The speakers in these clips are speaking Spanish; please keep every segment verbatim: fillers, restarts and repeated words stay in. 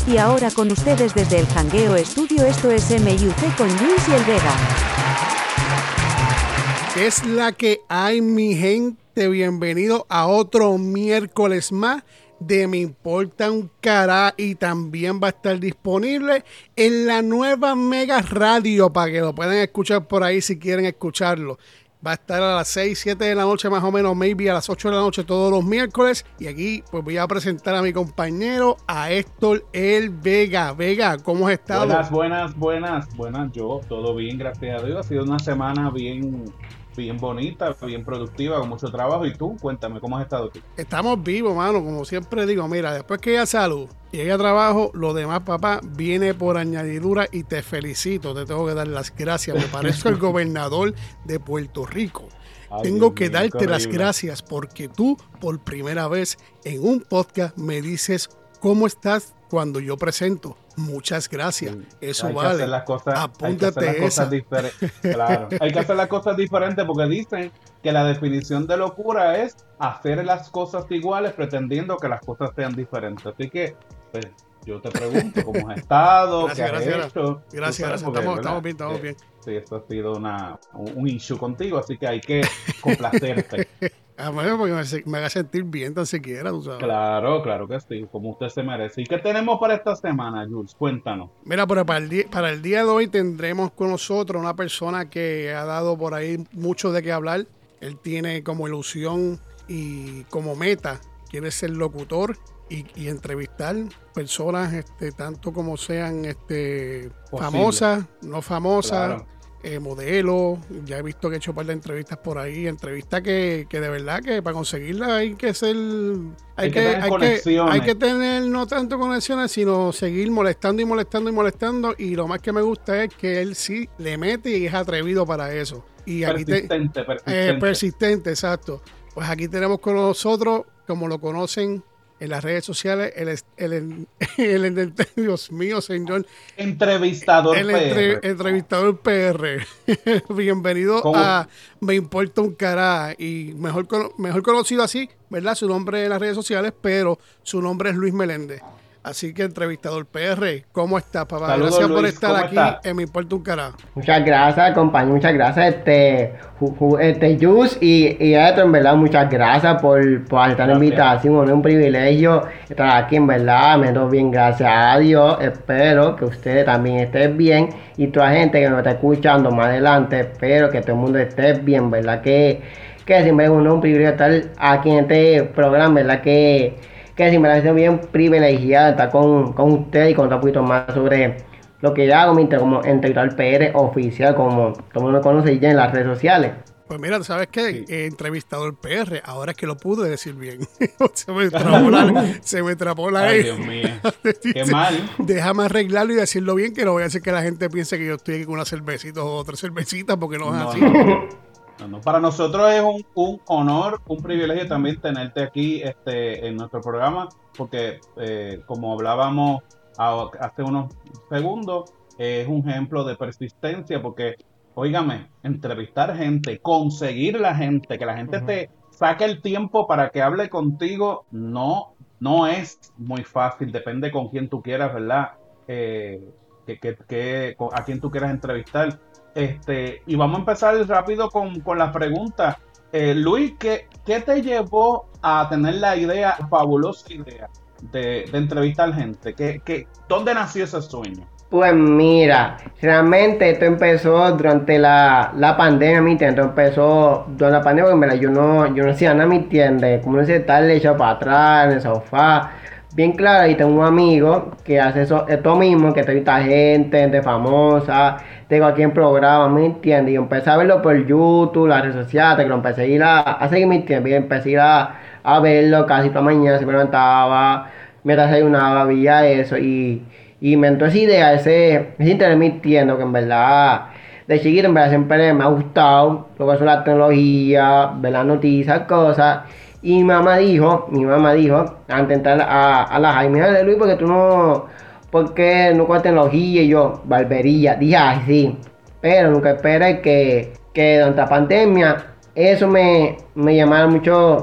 Y ahora con ustedes desde el Jangueo Estudio, esto es M U C con Luis y el Vega. ¿Qué es la que hay, mi gente? Bienvenido a otro miércoles más de Me Importa un Cará, y también va a estar disponible en la nueva Mega Radio para que lo puedan escuchar por ahí si quieren escucharlo. Va a estar a las seis, siete de la noche más o menos, maybe a las ocho de la noche todos los miércoles. Y aquí pues voy a presentar a mi compañero, a Héctor El Vega. Vega, ¿cómo has estado? Buenas, buenas, buenas, buenas. Yo, todo bien, gracias a Dios. Ha sido una semana bien, bien bonita, bien productiva, con mucho trabajo. ¿Y tú? Cuéntame, ¿cómo has estado tú? Estamos vivos, mano. Como siempre digo, mira, después que haya salud y haya trabajo, lo demás, papá, viene por añadidura, y te felicito. Te tengo que dar las gracias. Me parezco el gobernador de Puerto Rico. Ay, tengo Dios que mío, darte las gracias porque tú, por primera vez en un podcast, me dices cómo estás cuando yo presento. Muchas gracias. Sí, eso hay vale. Que hacer las cosas, apúntate hay que hacer las esa. Cosas difer- claro. Hay que hacer las cosas diferentes porque dicen que la definición de locura es hacer las cosas iguales pretendiendo que las cosas sean diferentes. Así que, pues, yo te pregunto cómo has estado, gracias, qué has gracias, hecho. Gracias, gracias. Porque, estamos, estamos bien, estamos eh, bien. Sí, esto ha sido una, un, un issue contigo, así que hay que complacerte. A mí porque me, me haga sentir bien tan siquiera, tú sabes. Claro, claro que sí, como usted se merece. ¿Y qué tenemos para esta semana, Jules? Cuéntanos. Mira, pero para el, día, para el día de hoy tendremos con nosotros una persona que ha dado por ahí mucho de qué hablar. Él tiene como ilusión y como meta, quiere ser locutor y, y entrevistar personas, este, tanto como sean este, famosas, no famosas. Claro. Eh, modelo, ya he visto que he hecho un par de entrevistas por ahí, entrevistas que, que de verdad que para conseguirlas hay que ser, hay, hay que, que tener hay conexiones. Que, hay que tener no tanto conexiones, sino seguir molestando y molestando y molestando, y lo más que me gusta es que él sí le mete y es atrevido para eso. Y aquí persistente, te, persistente. Eh, persistente, exacto. Pues aquí tenemos con nosotros, como lo conocen en las redes sociales, el, el, el, el, el Dios mío, señor. Entrevistador el P R. Entre, entrevistador P R. Bienvenido ¿Cómo? A Me Importa un Cará, y mejor, mejor conocido así, ¿verdad? Su nombre en las redes sociales, pero su nombre es Luis Meléndez. Así que, entrevistador P R, ¿cómo estás, papá? Saludos, gracias Luis, por estar aquí está? en Me Importa un Cará. Muchas gracias, compañero, muchas gracias, este, ju, ju, este, Jus y, y esto, en verdad, muchas gracias por, por aceptar la invitación, es un privilegio estar aquí, en verdad, me doy bien, gracias a Dios, espero que ustedes también estén bien, y toda la gente que nos está escuchando más adelante, espero que todo el mundo esté bien, ¿verdad? Que, que siempre es un, un privilegio estar aquí en este programa, ¿verdad? Que que sí me la siento bien privilegiada de estar con, con usted y contar un poquito más sobre lo que yo hago, mi como entrevistador P R oficial, como todo el mundo me conoce ya en las redes sociales. Pues mira, ¿sabes qué? Sí. Eh, entrevistador P R, ahora es que lo pude decir bien. se me trapó la... se me trapó la... Ay, Dios mío. Qué mal. Déjame arreglarlo y decirlo bien, que no voy a hacer que la gente piense que yo estoy aquí con una cervecita o otra cervecita, porque no es no, así. No. No, no. Para nosotros es un, un honor, un privilegio también tenerte aquí este, en nuestro programa, porque eh, como hablábamos a, hace unos segundos, eh, es un ejemplo de persistencia, porque, óigame, entrevistar gente, conseguir la gente, que la gente uh-huh. te saque el tiempo para que hable contigo, no, no es muy fácil, depende con quién tú quieras, ¿verdad? Eh, que, que, que, a quién tú quieras entrevistar. Este, y vamos a empezar rápido con, con las preguntas. Eh, Luis, ¿qué, ¿qué te llevó a tener la idea, fabulosa idea, de, de entrevistar gente? ¿Qué, qué, ¿Dónde nació ese sueño? Pues mira, realmente esto empezó durante la, la pandemia, ¿me entiendes? Empezó durante la pandemia, porque mira, yo no, yo no hacía nada, ¿me entiendes? Como no sé, estar echado para atrás, en el sofá. Bien claro, y tengo un amigo que hace eso, esto mismo, que entrevista gente, gente famosa, tengo aquí en programa, ¿me entiendes? Y yo empecé a verlo por YouTube, las redes sociales, que lo empecé a ir a, a seguir, ¿me entiendes? Y empecé a ir a, a verlo casi toda mañana, se me levantaba, me desayunaba, veía eso, y, y me entró esa idea, ese, ese interés, ¿me entiendes? Que en verdad, de chiquito, en verdad, siempre me ha gustado lo que son las tecnologías, ver las noticias, cosas. Y mi mamá dijo, mi mamá dijo, antes de entrar a, a la Jaime, de Luis, porque tú no, porque no con tecnología, y yo, barbería, dije, ay, sí, pero nunca esperé que, que durante la pandemia, eso me, me llamara mucho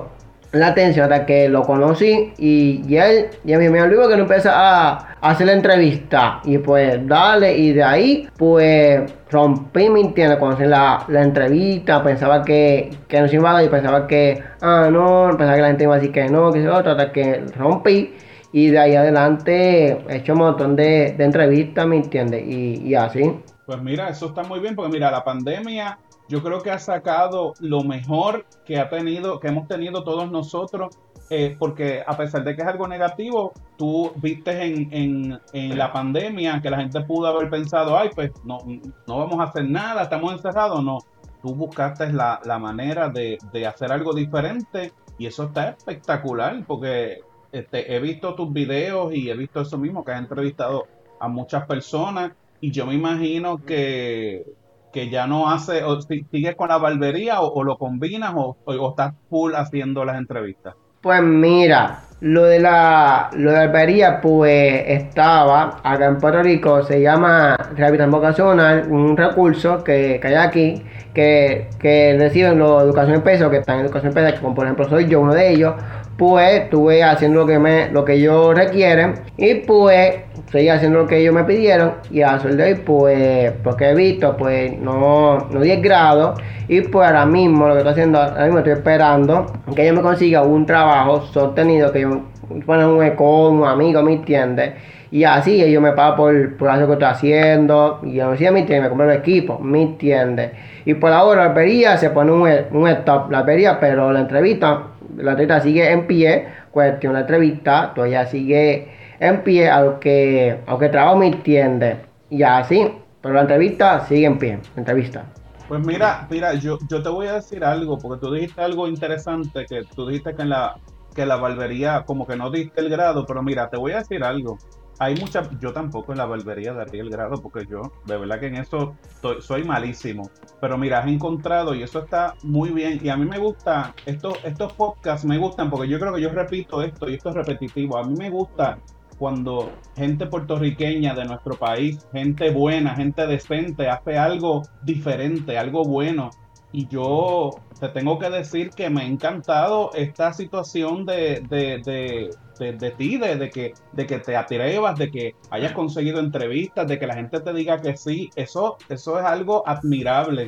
la atención hasta que lo conocí y, y él, y a mí me olvidó que no empieza a, a hacer la entrevista y pues dale y de ahí pues rompí, ¿me entiendes? Cuando hice la, la entrevista pensaba que, que no se iba a dar y pensaba que ah no, pensaba que la gente iba a decir que no, que es otro, hasta que rompí y de ahí adelante he hecho un montón de, de entrevistas, ¿me entiendes? Y, y así. Pues mira, eso está muy bien, porque mira, la pandemia yo creo que ha sacado lo mejor que ha tenido, que hemos tenido todos nosotros, eh, porque a pesar de que es algo negativo, tú viste en, en, en la pandemia que la gente pudo haber pensado, ay, pues no, no vamos a hacer nada, estamos encerrados, no. Tú buscaste la, la manera de, de hacer algo diferente y eso está espectacular, porque este, he visto tus videos y he visto eso mismo, que has entrevistado a muchas personas y yo me imagino que que ya no hace, o si, sigues con la barbería o, o lo combinas o, o, o estás full haciendo las entrevistas. Pues mira, lo de la lo de la barbería pues estaba acá en Puerto Rico, se llama Rehabilitación Vocacional, un recurso que, que hay aquí, que, que reciben los educación especial, que están en educación especial, que como por ejemplo soy yo uno de ellos, pues estuve haciendo lo que me, lo que ellos requieren y pues seguí haciendo lo que ellos me pidieron y a sol de hoy pues porque he visto pues no, no diez grados y pues ahora mismo lo que estoy haciendo, ahora mismo estoy esperando que yo me consiga un trabajo sostenido, que yo ponga un eco, un amigo, ¿me entiendes? Y así ellos me pagan por, por hacer lo que estoy haciendo y yo me decía, ¿me entiendes? Me compro el equipo, ¿me entiendes? Y por ahora la barbería se pone un, un stop, la barbería, pero la entrevista la entrevista sigue en pie, cuestión la entrevista, todavía sigue en pie, aunque, aunque trabajo me entiende, y así, pero la entrevista sigue en pie, la entrevista. Pues mira, mira, yo, yo te voy a decir algo, porque tú dijiste algo interesante, que tú dijiste que en la, que la barbería, como que no diste el grado, pero mira, te voy a decir algo. Hay muchas, yo tampoco en la barbería daría el grado, porque yo, de verdad que en eso soy, soy malísimo. Pero mira, has encontrado y eso está muy bien. Y a mí me gusta, estos, estos podcasts me gustan, porque yo creo que yo repito esto y esto es repetitivo. A mí me gusta cuando gente puertorriqueña de nuestro país, gente buena, gente decente, hace algo diferente, algo bueno. Y yo te tengo que decir que me ha encantado esta situación de, de, de, de, de ti, de, de, que, de que te atrevas, de que hayas conseguido entrevistas, de que la gente te diga que sí. Eso, eso es algo admirable.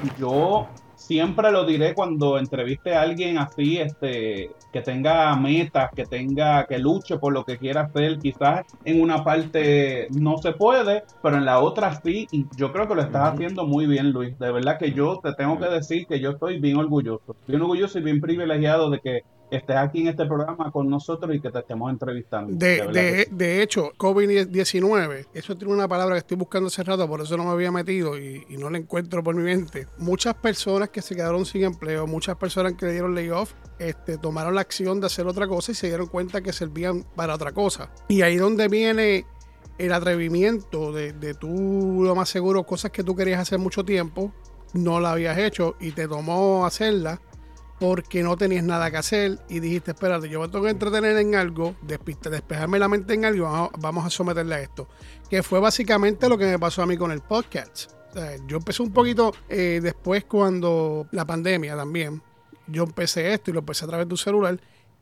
Yo siempre lo diré cuando entreviste a alguien así, este, que tenga metas, que tenga, que luche por lo que quiera hacer. Quizás en una parte no se puede, pero en la otra sí, y yo creo que lo estás haciendo muy bien, Luis. De verdad que yo te tengo que decir que yo estoy bien orgulloso, bien orgulloso y bien privilegiado de que estés aquí en este programa con nosotros y que te estemos entrevistando. De, de, de, sí. de hecho, COVID diecinueve, eso tiene una palabra que estoy buscando hace rato, por eso no me había metido y, y no la encuentro por mi mente. Muchas personas que se quedaron sin empleo, muchas personas que le dieron layoff, este, tomaron la acción de hacer otra cosa y se dieron cuenta que servían para otra cosa. Y ahí donde viene el atrevimiento de, de tú, lo más seguro, cosas que tú querías hacer mucho tiempo, no la habías hecho y te tomó hacerla porque no tenías nada que hacer y dijiste, espérate, yo me tengo que entretener en algo, despejarme la mente en algo, vamos, vamos a someterle a esto. Que fue básicamente lo que me pasó a mí con el podcast. O sea, yo empecé un poquito eh, después cuando la pandemia también. Yo empecé esto y lo empecé a través de un celular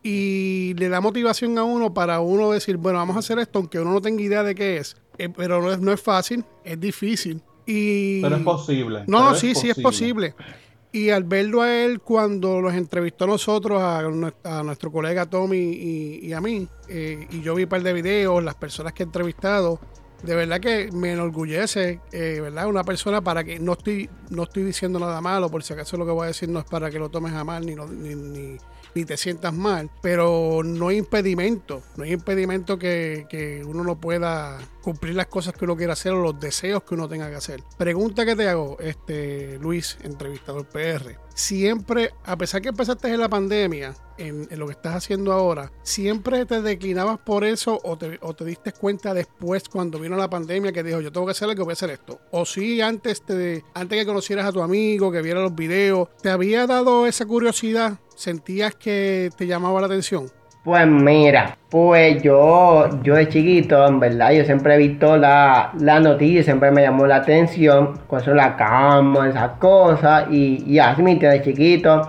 y le da motivación a uno para uno decir, bueno, vamos a hacer esto aunque uno no tenga idea de qué es. Eh, pero no es, no es fácil, es difícil. Y... Pero es posible. No, no, sí, sí es posible. Y al verlo a él cuando los entrevistó a nosotros, a, a nuestro colega Tommy y, y a mí, eh, y yo vi un par de videos, las personas que he entrevistado, de verdad que me enorgullece, eh, ¿verdad? Una persona para que, no estoy no estoy diciendo nada malo, por si acaso lo que voy a decir no es para que lo tomes a mal, ni, no, ni, ni, ni te sientas mal, pero no hay impedimento, no hay impedimento que, que uno no pueda cumplir las cosas que uno quiera hacer o los deseos que uno tenga que hacer. Pregunta que te hago, este Luis, entrevistador P R. Siempre, a pesar que empezaste en la pandemia, en, en lo que estás haciendo ahora, ¿siempre te declinabas por eso o te, o te diste cuenta después cuando vino la pandemia que dijo, yo tengo que hacer algo, voy a hacer esto? O sí, antes, te, antes que conocieras a tu amigo, que viera los videos, ¿te había dado esa curiosidad? ¿Sentías que te llamaba la atención? Pues mira, pues yo, yo de chiquito, en verdad, yo siempre he visto la, la noticia, siempre me llamó la atención, con eso la cama, esas cosas, y, y así, mi tío de chiquito,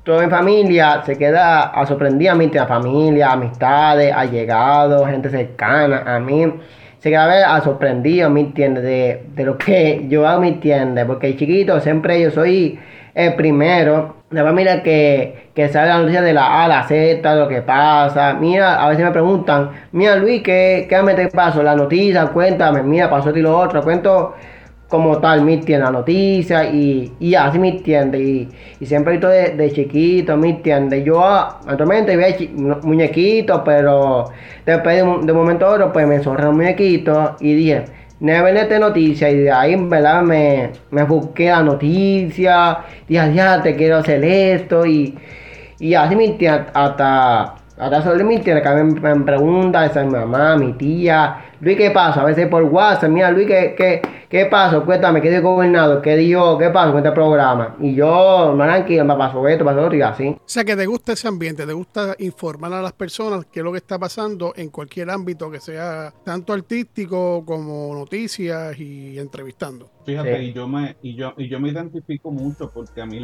toda mi familia se queda a sorprendida, mi tía, familia, amistades, allegados, gente cercana a mí. Se queda a ver a sorprendido, ¿me entiendes? De, de lo que yo hago, ¿me entiendes? Porque chiquito siempre yo soy el primero de la familia que, que sabe la noticia de la A a la Z, lo que pasa. Mira, a veces me preguntan, mira Luis, ¿qué, qué me te pasó? La noticia, cuéntame, mira, pasó esto y lo otro, cuento como tal, ¿me entiendes? La noticia y, y así, ¿me entiendes? Y, y siempre he visto de, de chiquito, ¿me entiendes? Yo actualmente veía chi- muñequitos, pero después de un, de un momento a otro, pues me sonré los muñequitos y dije, no ven esta noticia y de ahí en verdad me, me busqué la noticia, dije, ya te quiero hacer esto y, y así, ¿me entiendes? Hasta... Ahora solo me entiende que a mí me, me pregunta esa mi mamá, mi tía, Luis, ¿qué pasa? A veces por WhatsApp, mira Luis, ¿qué, qué, qué pasó? Cuéntame, ¿qué dijo el gobernador? ¿Qué dijo? ¿Qué pasó con este programa? Y yo, no tranquilo, me pasó esto, pasó otro y así. O sea, que te gusta ese ambiente, te gusta informar a las personas qué es lo que está pasando en cualquier ámbito que sea tanto artístico como noticias y entrevistando. Fíjate, Sí. y yo me, y yo, y yo me identifico mucho porque a mí, la-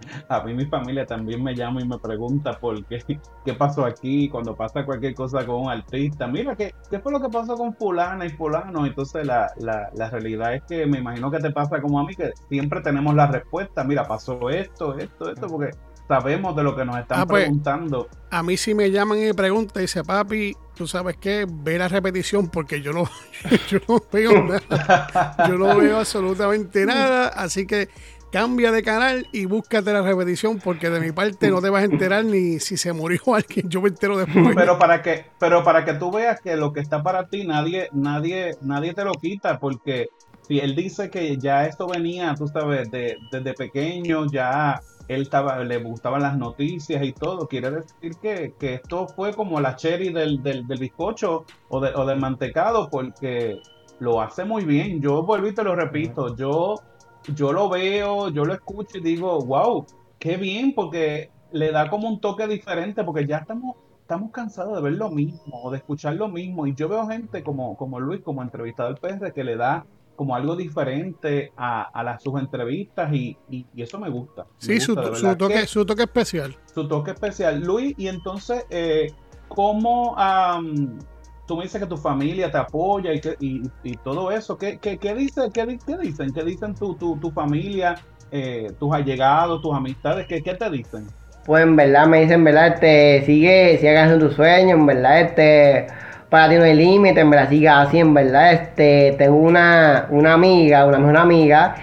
a mí mi familia también me llama y me pregunta por qué, qué pasó aquí, cuando pasa cualquier cosa con un artista. Mira, ¿qué, qué fue lo que pasó con fulana y fulano? Entonces la, la, la realidad es que me imagino que te pasa como a mí, que siempre tenemos la respuesta. Mira, pasó esto, esto, esto, porque sabemos de lo que nos están Ah, pues, preguntando. a mí si me llaman y me preguntan, dice, papi, tú sabes qué, ve la repetición porque yo no, yo no veo nada, yo no veo absolutamente nada, así que cambia de canal y búscate la repetición porque de mi parte no te vas a enterar ni si se murió alguien, yo me entero después. Pero para que, pero para que tú veas que lo que está para ti nadie, nadie, nadie te lo quita, porque si él dice que ya esto venía, tú sabes, de, desde pequeño, ya él estaba, le gustaban las noticias y todo, quiere decir que, que esto fue como la cherry del, del, del bizcocho o, de, o del mantecado, porque lo hace muy bien. Yo vuelvo y te lo repito, yo, yo lo veo, yo lo escucho y digo, wow, qué bien, porque le da como un toque diferente, porque ya estamos, estamos cansados de ver lo mismo o de escuchar lo mismo. Y yo veo gente como, como Luis, como entrevistador P R, que le da como algo diferente a, a las, sus entrevistas y, y, y eso me gusta. Me Sí, su, gusta, de su, verdad toque, que su toque especial. su toque especial. Luis, y entonces, eh, ¿cómo am, tú me dices que tu familia te apoya y, que, y, y todo eso? ¿Qué, qué, qué, dice, qué, di- qué dicen? ¿Qué dicen tu, tu, tu familia, eh, tus allegados, tus amistades? ¿Qué, qué te dicen? Pues en verdad me dicen, en verdad, este, sigue, sigue haciendo tu sueño, en verdad, este, para ti no hay límite, en verdad, siga así, en verdad, este, tengo una, una amiga, una mejor amiga,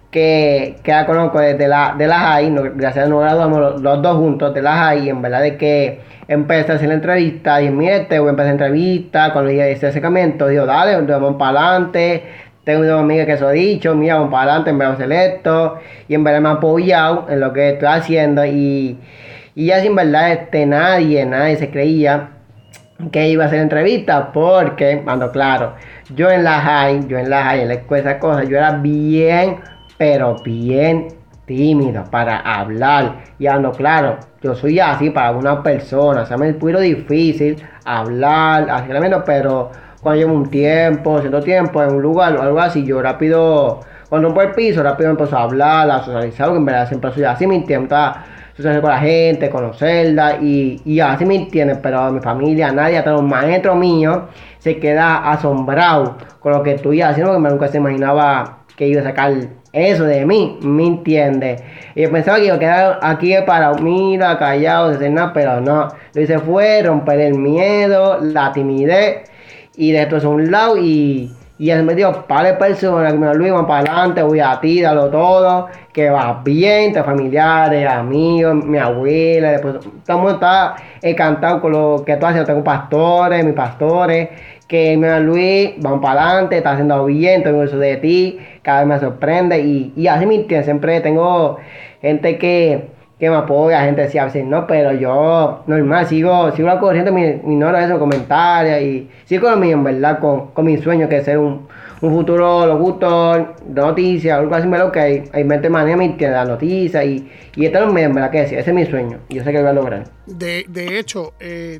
que, que la conozco desde la, de la high, no, gracias a Dios nos graduamos los, los dos juntos de la high, y en verdad de que empecé a hacer la entrevista, y mire, este, voy a empezar la entrevista, cuando llegué a ese acercamiento, digo, dale, vamos para adelante. Tengo una amiga que se lo ha dicho, mira, vamos para adelante, en verdad vamos a hacer esto. Y en verdad me ha apoyado en lo que estoy haciendo. Y, y así en verdad este, nadie, nadie se creía que iba a hacer entrevista. Porque, ando claro, yo en la high, yo en la high, en la escuela, esas cosas, yo era bien, pero bien tímido para hablar. Y ando claro, yo soy así para una persona. O sea, me es muy difícil hablar, así, pero cuando llevo un tiempo, cierto tiempo en un lugar o algo así, yo rápido, cuando rompo el piso, rápido empiezo a hablar, a socializar, porque en verdad siempre soy así, me entiendo, a socializar con la gente, conocerla y, y así me entienden, pero mi familia, nadie, hasta los maestros míos, se queda asombrado con lo que estoy haciendo, porque nunca se imaginaba que iba a sacar eso de mí, ¿me entiendes? Y yo pensaba que iba a quedar aquí parado, mira, callado, sin hacer nada, pero no, lo hice fue romper el miedo, la timidez, y de esto es un lado y, y él me dijo, par de personas que me lo iban para adelante, voy a ti, dalo todo, que va bien, te familiares, amigos, mi abuela, después estamos está encantados con lo que tú haces, tengo pastores, mis pastores, que me Luis, vamos para adelante, está haciendo bien, tengo eso de ti, cada vez me sorprende y, y así me entiendes, siempre tengo gente que que me apoya, gente decía a veces no, pero yo normal, sigo, sigo la corriente, me ignoro esos comentarios y sigo con lo mío, en verdad, con, con mi sueño que es ser un, un futuro locutor de noticias, algo así, lo que hay, hay mente manera me entiende la noticia y, y esto es lo mío, en verdad que decía, ese es mi sueño y yo sé que lo voy a lograr. De, de hecho, eh,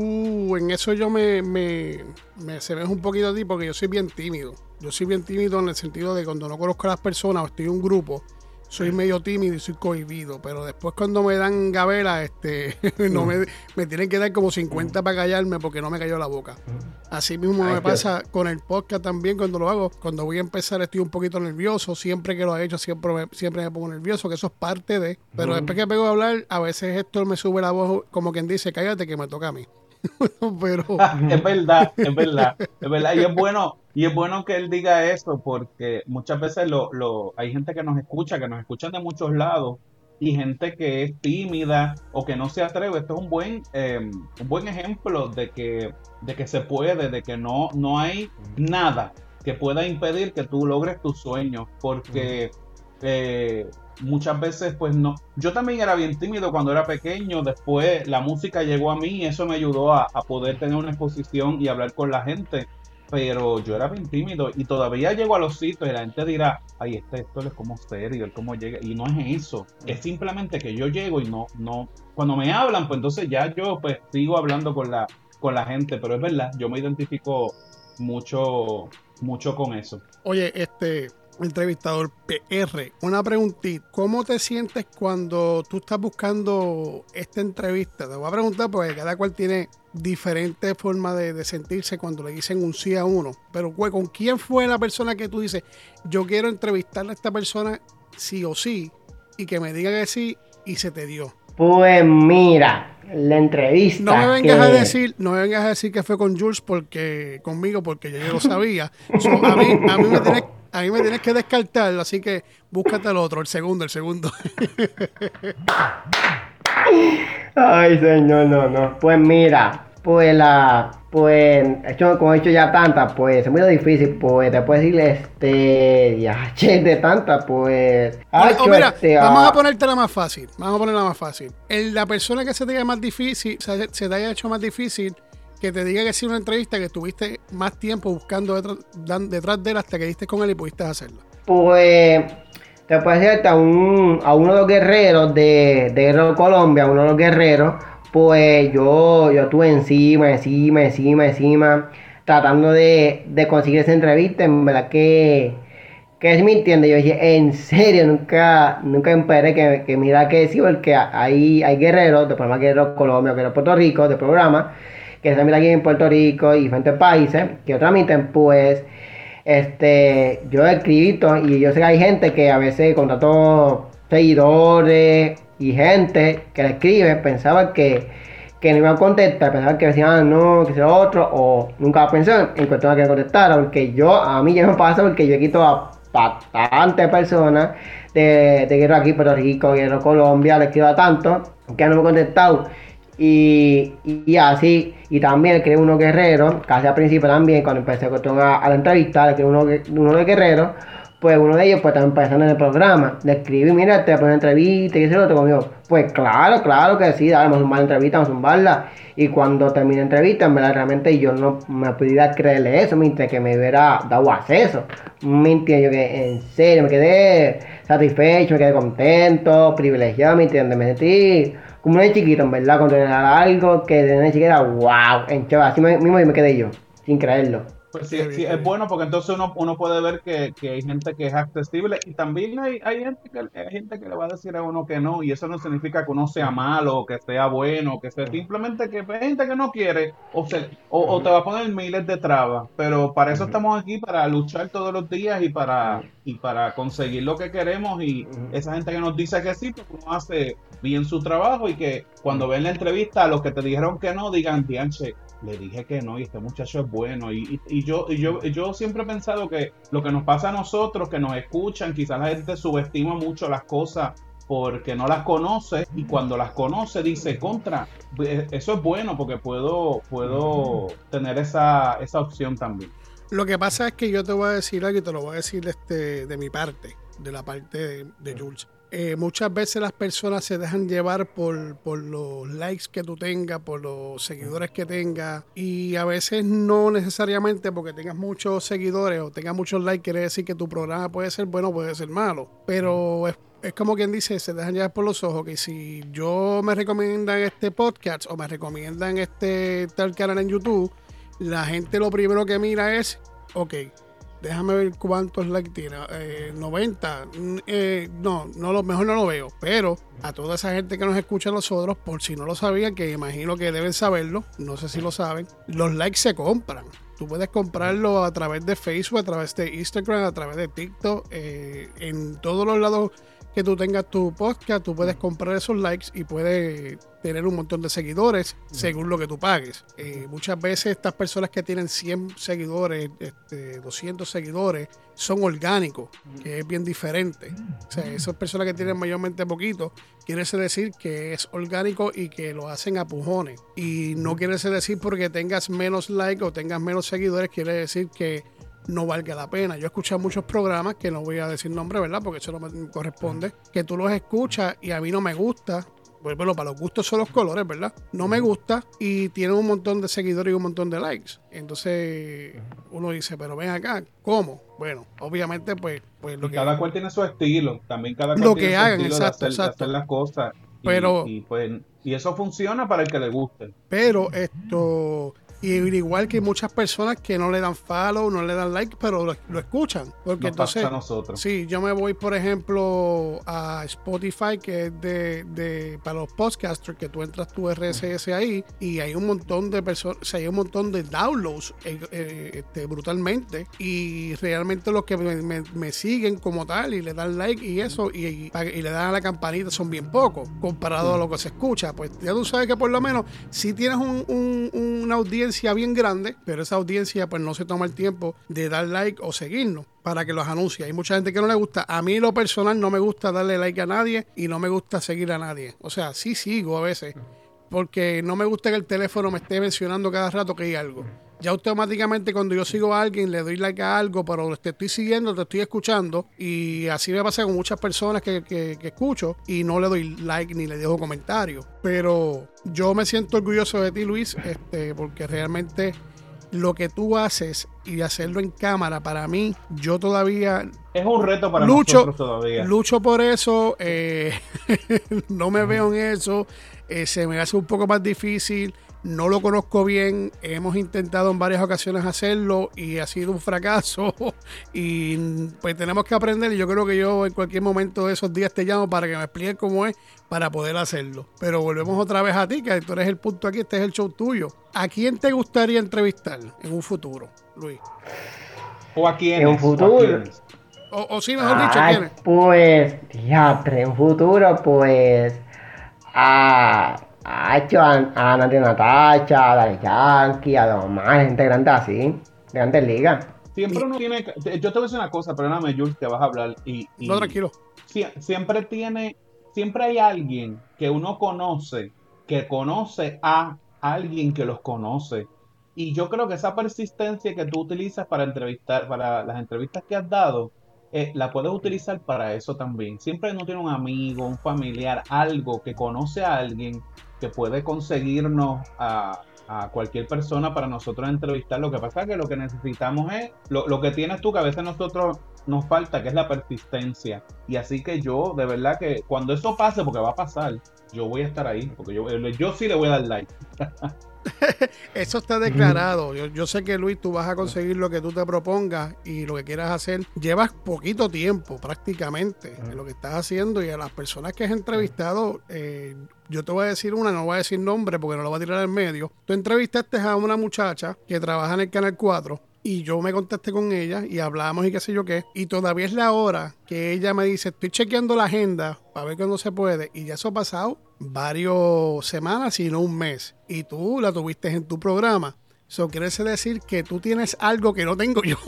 tú en eso yo me, me, me asemejo un poquito a ti porque yo soy bien tímido. Yo soy bien tímido en el sentido de cuando no conozco a las personas o estoy en un grupo, soy medio tímido y soy cohibido, pero después cuando me dan gabela, este, no me, me tienen que dar como cincuenta para callarme porque no me cayó la boca. Así mismo Ay, me qué- pasa con el podcast también cuando lo hago. Cuando voy a empezar estoy un poquito nervioso. Siempre que lo he hecho siempre me, siempre me pongo nervioso, que eso es parte de... Pero después que pego a hablar, a veces Héctor me sube la voz como quien dice, cállate que me toca a mí. Pero... Es verdad, es verdad, es verdad. Y es bueno, y es bueno que él diga eso, porque muchas veces lo, lo, hay gente que nos escucha, que nos escuchan de muchos lados, y gente que es tímida o que no se atreve. Esto es un buen, eh, un buen ejemplo de que, de que se puede, de que no, no hay nada que pueda impedir que tú logres tus sueños, porque eh, muchas veces pues no, yo también era bien tímido cuando era pequeño. Después la música llegó a mí y eso me ayudó a, a poder tener una exposición y hablar con la gente, pero yo era bien tímido y todavía llego a los sitios y la gente dirá, ay, este esto es como serio, él cómo llega, y no es eso, es simplemente que yo llego y no, no, cuando me hablan pues entonces ya yo pues sigo hablando con la, con la gente, pero es verdad, yo me identifico mucho, mucho con eso. Oye, este entrevistador P R, una preguntita. ¿Cómo te sientes cuando tú estás buscando esta entrevista? Te voy a preguntar porque cada cual tiene diferentes formas de, de sentirse cuando le dicen un sí a uno. Pero güey, ¿con quién fue la persona que tú dices, yo quiero entrevistarle a esta persona sí o sí, y que me diga que sí y se te dio? Pues mira, la entrevista. No me vengas que... a decir, no me vengas a decir que fue con Jules porque conmigo, porque yo ya lo sabía. So, a mí, a mí me tienes, a mí me tienes que descartar, así que búscate el otro, el segundo, el segundo. Ay, señor, no, no. Pues mira, pues la, pues, hecho, como he hecho ya tantas, pues es muy difícil, pues, te puedo decir, este, ya, che, de tantas, pues. O, o mira, este, vamos ah, a ponértela más fácil, vamos a ponerla más fácil. El, la persona que se te haya más difícil, se, se te haya hecho más difícil, que te diga que sí una entrevista que estuviste más tiempo buscando detrás, dan- detrás de él hasta que diste con él y pudiste hacerla. Pues, te puedo decir a, un, a uno de los guerreros de, de Guerrero Colombia, uno de los guerreros, pues yo, yo estuve encima, encima, encima, encima, tratando de, de conseguir esa entrevista. En verdad que, que si me entiende, yo dije, en serio, nunca, nunca esperé que, que mira que sí, porque hay, hay guerreros, de programa Guerrero Colombia, Guerrero Puerto Rico, de programa, que se mira aquí en Puerto Rico y diferentes países, que transmiten, pues, este, yo he escrito y yo sé que hay gente que a veces contrató seguidores y gente que le escribe, pensaba que, que no iba a contestar, pensaba que decían, ah, no, que sea otro, o nunca pensé en cuestión de que contestara, porque yo, a mí ya me pasa porque yo he quito a bastantes personas de, de Guerrero aquí, Puerto Rico, Guerrero Colombia, le escribo a tanto que no me han contestado. Y, y, y así, y también le creé unos guerreros, casi al principio también, cuando empecé a, a la entrevista, le creé uno, uno de guerreros, pues uno de ellos pues también empezando en el programa, le escribí, mira, te voy a poner entrevista y ese otro conmigo, pues claro, claro que sí, dale, vamos a zumbar la entrevista, vamos a zumbarla, y cuando terminé la entrevista, en verdad, realmente yo no me pudiera creerle eso, mientras que me hubiera dado acceso, mientras yo que en serio, me quedé satisfecho, me quedé contento, privilegiado, me entiendes, me sentí como un chiquito, en verdad, cuando era algo que de una chiquita, wow, en chaval, así mismo me quedé yo, sin creerlo. Pues sí, sí, es bueno porque entonces uno, uno puede ver que, que hay gente que es accesible y también hay, hay, gente que, hay gente que le va a decir a uno que no, y eso no significa que uno sea malo o que sea bueno, que sea simplemente que hay gente que no quiere o, se, o, o te va a poner miles de trabas, pero para eso estamos aquí, para luchar todos los días y para, y para conseguir lo que queremos, y esa gente que nos dice que sí, pues uno hace bien su trabajo y que cuando ven la entrevista a los que te dijeron que no, digan, dianche, le dije que no y este muchacho es bueno. Y, y, y yo y yo yo siempre he pensado que lo que nos pasa a nosotros, que nos escuchan, quizás la gente subestima mucho las cosas porque no las conoce, y cuando las conoce dice, contra, eso es bueno porque puedo puedo tener esa, esa opción también. Lo que pasa es que yo te voy a decir algo y te lo voy a decir este, de mi parte, de la parte de, de Jules. Eh, muchas veces las personas se dejan llevar por, por los likes que tú tengas, por los seguidores que tengas, y a veces no necesariamente porque tengas muchos seguidores o tengas muchos likes quiere decir que tu programa puede ser bueno o puede ser malo, pero es, es como quien dice, se dejan llevar por los ojos, que si yo me recomiendan este podcast o me recomiendan este tal canal en YouTube, la gente lo primero que mira es, ok, déjame ver cuántos likes tiene, eh, noventa, eh, no, no lo mejor no lo veo, pero a toda esa gente que nos escucha a nosotros, por si no lo sabían, que imagino que deben saberlo, no sé si lo saben, los likes se compran. Tú puedes comprarlo a través de Facebook, a través de Instagram, a través de TikTok, eh, en todos los lados que tú tengas tu podcast, tú puedes comprar esos likes y puedes tener un montón de seguidores según lo que tú pagues. Eh, muchas veces estas personas que tienen cien seguidores, este, doscientos seguidores, son orgánicos, que es bien diferente. O sea, esas personas que tienen mayormente poquito, quiere decir que es orgánico y que lo hacen a pujones. Y no quiere decir porque tengas menos likes o tengas menos seguidores, quiere decir que no valga la pena. Yo he escuchado muchos programas, que no voy a decir nombre, ¿verdad? Porque eso no me corresponde, que tú los escuchas y a mí no me gusta. Pues bueno, para los gustos son los colores, ¿verdad? No me gusta y tiene un montón de seguidores y un montón de likes. Entonces uno dice, pero ven acá, ¿cómo? Bueno, obviamente pues... pues lo y que cada cual tiene su estilo, también cada cual lo tiene que su hagan, estilo exacto, de, hacer, de exacto. hacer las cosas. Y, Pero, y, pues, y eso funciona para el que le guste. Pero esto... Y igual que muchas personas que no le dan follow, no le dan like, pero lo, lo escuchan. Porque Nos entonces, pasa a nosotros. Sí, yo me voy, por ejemplo, a Spotify, que es de, de para los podcasters, que tú entras tu R S S ahí y hay un montón de personas, o sea, hay un montón de downloads eh, eh, este, brutalmente. Y realmente los que me, me, me siguen como tal y le dan like y eso, y, y, y le dan a la campanita son bien pocos comparado a lo que se escucha. Pues ya tú sabes que por lo menos si tienes un, un, una audiencia bien grande, pero esa audiencia pues no se toma el tiempo de dar like o seguirnos para que los anuncie. Hay mucha gente que no le gusta. A mí lo personal no me gusta darle like a nadie y no me gusta seguir a nadie. O sea, sí sigo a veces, porque no me gusta que el teléfono me esté mencionando cada rato que hay algo. Ya automáticamente cuando yo sigo a alguien le doy like a algo, pero te estoy siguiendo, te estoy escuchando, y así me pasa con muchas personas que, que, que escucho y no le doy like ni le dejo comentarios. Pero yo me siento orgulloso de ti, Luis, este, porque realmente lo que tú haces y hacerlo en cámara, para mí, yo todavía... Es un reto para lucho, nosotros todavía. Lucho por eso, eh, no me veo en eso, eh, se me hace un poco más difícil. No lo conozco bien, hemos intentado en varias ocasiones hacerlo y ha sido un fracaso y pues tenemos que aprender, y yo creo que yo en cualquier momento de esos días te llamo para que me expliques cómo es para poder hacerlo. Pero volvemos otra vez a ti, que tú eres el punto aquí, este es el show tuyo. ¿A quién te gustaría entrevistar en un futuro, Luis? ¿O a quiénes? En un futuro. O, o sí, mejor dicho, Ay, ¿quiénes? pues, ya, pero en futuro, pues, a... a a Nati Natacha, a Daddy Yankee, a Don Omar, gente grande así, de grandes ligas. Siempre uno tiene, yo te voy a decir una cosa, perdóname, Jules, que vas a hablar y, y no, tranquilo. Si, siempre tiene, siempre hay alguien que uno conoce, que conoce a alguien que los conoce, y yo creo que esa persistencia que tú utilizas para entrevistar, para las entrevistas que has dado, eh, la puedes utilizar para eso también. Siempre uno tiene un amigo, un familiar, algo que conoce a alguien que puede conseguirnos a, a cualquier persona para nosotros entrevistar. Lo que pasa es que lo que necesitamos es lo, lo que tienes tú, que a veces nosotros nos falta, que es la persistencia. Y así que yo, de verdad que cuando eso pase, porque va a pasar, yo voy a estar ahí, porque yo, yo sí le voy a dar like. Eso está declarado. Yo, yo sé que, Luis, tú vas a conseguir lo que tú te propongas y lo que quieras hacer. Llevas poquito tiempo prácticamente en lo que estás haciendo, y a las personas que has entrevistado, eh, yo te voy a decir una, no voy a decir nombre porque no lo voy a tirar al medio. Tú entrevistaste a una muchacha que trabaja en el Canal cuatro y yo me contacté con ella y hablamos y qué sé yo qué, y todavía es la hora que ella me dice, estoy chequeando la agenda para ver cuándo se puede, y ya eso ha pasado varias semanas, si no un mes, y tú la tuviste en tu programa. Eso quiere decir que tú tienes algo que no tengo yo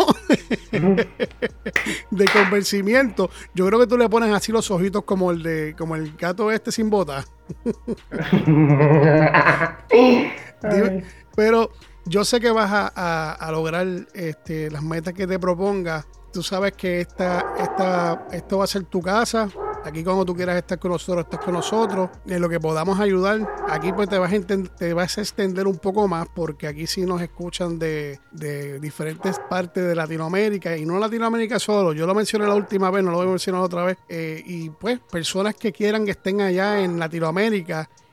de convencimiento. Yo creo que tú le pones así los ojitos como el de como el gato este sin botas. Pero yo sé que vas a, a, a lograr este, las metas que te propongas. Tú sabes que esta, esta, esto va a ser tu casa. Aquí cuando tú quieras estar con nosotros, estás con nosotros. En lo que podamos ayudar, aquí pues te vas a, ent- te vas a extender un poco más, porque aquí sí nos escuchan de, de diferentes partes de Latinoamérica, y no Latinoamérica solo. Yo lo mencioné la última vez, no lo voy a mencionar otra vez. Eh, y pues personas que quieran que estén allá en Latinoamérica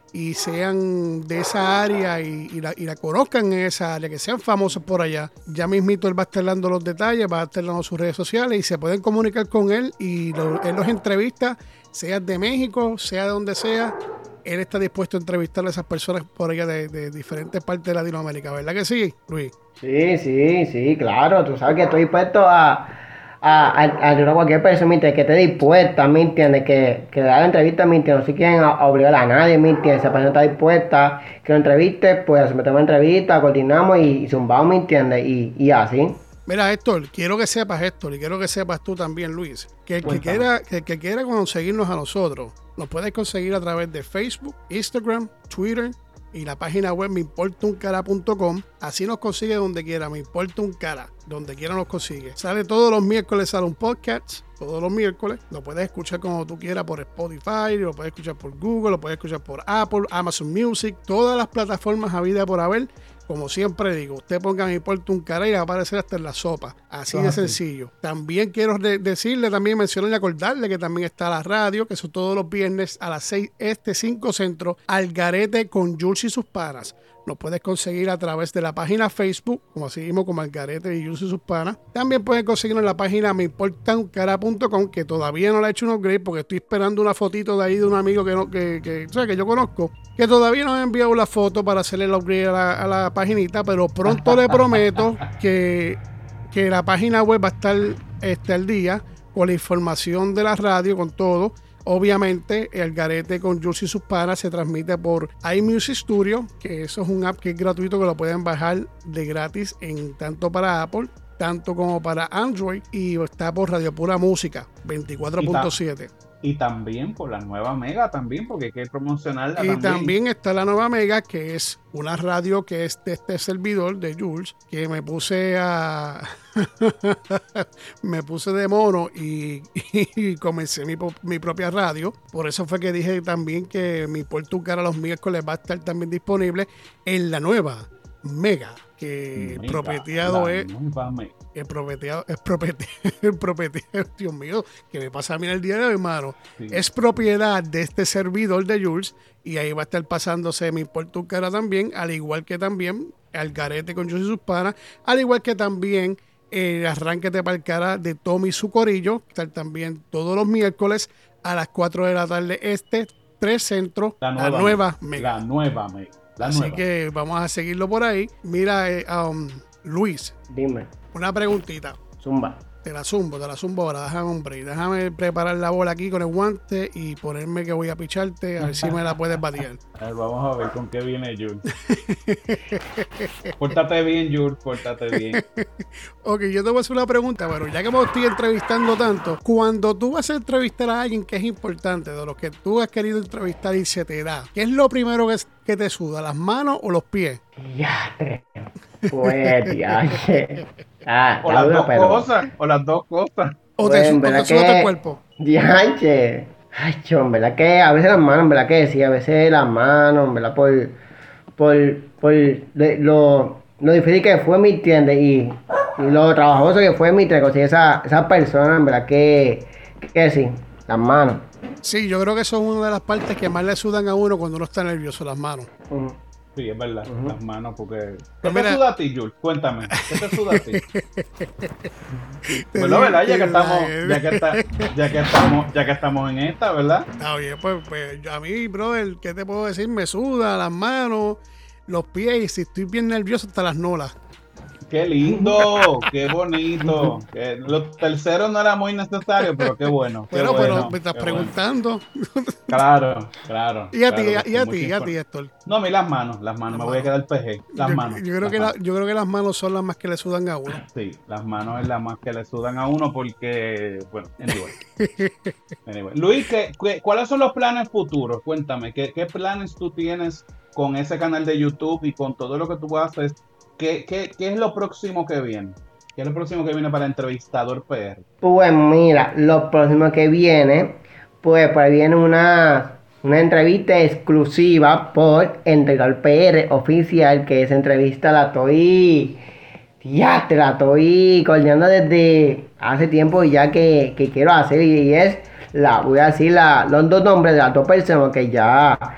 y sean de esa área y, y, la, y la conozcan en esa área, que sean famosos por allá. Ya mismito él va a estar dando los detalles, va a estar dando sus redes sociales y se pueden comunicar con él y lo, él los entrevista, sea de México, sea de donde sea. Él está dispuesto a entrevistar a esas personas por allá de, de diferentes partes de Latinoamérica, ¿verdad que sí, Luis? Sí, sí, sí, claro. Tú sabes que estoy dispuesto a, a, a, a ayudar a cualquier persona, ¿me entiendes? Que esté dispuesta, ¿me entiendes? Que, que haga la entrevista, ¿me entiendes? No se quieren a, a obligar a nadie, ¿me entiendes? Si esa persona está dispuesta que lo entreviste, pues sometemos una entrevista, coordinamos y, y zumbamos, ¿me entiendes? Y, y así. Mira, Héctor, quiero que sepas, Héctor, y quiero que sepas tú también, Luis, que el que quiera, que, que quiera conseguirnos a nosotros, nos puedes conseguir a través de Facebook, Instagram, Twitter y la página web me importa un cara punto com. Así nos consigue donde quiera, me importa un cara, donde quiera nos consigue. Sale todos los miércoles, sale un podcast, todos los miércoles. Lo puedes escuchar como tú quieras por Spotify, lo puedes escuchar por Google, lo puedes escuchar por Apple, Amazon Music, todas las plataformas habidas por haber. Como siempre digo, usted ponga me importa un cara y va a aparecer hasta en la sopa. Así de sencillo. También quiero de- decirle, también mencionarle y acordarle que también está la radio, que son todos los viernes a las seis este, cinco centro, Al Garete con Jules y sus panas. Nos puedes conseguir a través de la página Facebook, como así mismo como Al Garete y Jules y sus panas. También puedes conseguirnos en la página me importa un cara punto com, que todavía no le he hecho un upgrade porque estoy esperando una fotito de ahí de un amigo que, no, que, que, o sea, que yo conozco, que todavía no me ha enviado la foto para hacerle el upgrade a la, a la paginita, pero pronto le prometo que, que la página web va a estar este, al día con la información de la radio, con todo. Obviamente, El Garete con Jules y sus panas se transmite por iMusic Studio, que eso es un app que es gratuito, que lo pueden bajar de gratis en tanto para Apple, tanto como para Android, y está por Radio Pura Música veinticuatro punto siete. Y también por la nueva Mega también, porque hay que promocionarla Y también. también está la nueva Mega, que es una radio que es de este servidor de Jules, que me puse a me puse de mono y, y comencé mi, mi propia radio. Por eso fue que dije también que mi Puerto Un Cara los miércoles va a estar también disponible en la nueva Mega, que el Mega, propietado la es nueva Mega. el propietado es propietado, el propietado, Dios mío, que me pasa a mí en el día de hoy, hermano. Sí. Es propiedad de este servidor de Jules y ahí va a estar pasándose mi Puerto Un Cara también, al igual que también Al Garete con Jules y sus panas, al igual que también el arranque de Palcara de Tommy y su corillo, estar también todos los miércoles a las cuatro de la tarde este, tres centros, La la nueva, nueva Mega. La nueva Mega. La Así nueva. que vamos a seguirlo por ahí. Mira, eh, um, Luis, Dime, una preguntita. zumba. Te la zumbo, te la zumbo ahora, déjame un break. Déjame preparar la bola aquí con el guante y ponerme que voy a picharte, a ver si me la puedes batear. A ver, vamos a ver con qué viene Jules. Pórtate bien, Jules, pórtate bien. Ok, yo te voy a hacer una pregunta, pero ya que me estoy entrevistando tanto, cuando tú vas a entrevistar a alguien que es importante, de los que tú has querido entrevistar y se te da, ¿qué es lo primero que, que te suda, las manos o los pies? Ya, tres. Pues, diache. Ah, O está las duro, dos pero... cosas, o las dos cosas. ¿O Pues, te, en su- o verdad te suda que- todo el cuerpo? Diache. Ay, chon, en verdad que a veces las manos, en verdad que sí, a veces las manos, en verdad por, por, por de- lo, lo difícil que fue, ¿me entiendes? Y, y lo trabajoso que fue, ¿me entiendes? Conseguir esa, esa persona, en verdad que, que sí, las manos. Sí, yo creo que eso es una de las partes que más le sudan a uno cuando uno está nervioso, las manos. Mm. Sí, es verdad, las manos, porque... ¿Qué Pues te mira- suda a ti, Jules? Cuéntame, ¿qué te suda a ti? Bueno, ¿verdad? Ya que estamos, ya que está, ya que estamos, ya que estamos en esta, ¿verdad? Está bien, pues, pues a mí, brother, ¿qué te puedo decir? Me suda las manos, los pies, y si estoy bien nervioso, hasta las nolas. ¡Qué lindo! ¡Qué bonito! Que lo tercero no era muy necesario, pero qué bueno. Qué Pero, bueno, pero me estás qué bueno. preguntando. Claro, claro. Y a ti, claro, y a mucha ti, y a info- ti, Héctor. No, a mí las manos, las manos, me voy a quedar P G. Las yo, manos. yo creo las que la- manos. yo creo que las manos son las más que le sudan a uno. Sí, las manos es la más que le sudan a uno porque, bueno, anyway. Anyway. Luis, ¿qué, qué, ¿cuáles son los planes futuros? Cuéntame, ¿qué, ¿qué planes tú tienes con ese canal de YouTube y con todo lo que tú haces? ¿Qué, qué, qué es lo próximo que viene? ¿Qué es lo próximo que viene para Entrevistador P R? Pues mira, lo próximo que viene, pues por ahí viene una, una entrevista exclusiva por Entregar P R oficial, que esa entrevista la estoy, ya te la estoy coordinando desde hace tiempo ya que, que quiero hacer, y es, la voy a decir la, los dos nombres de las dos personas que ya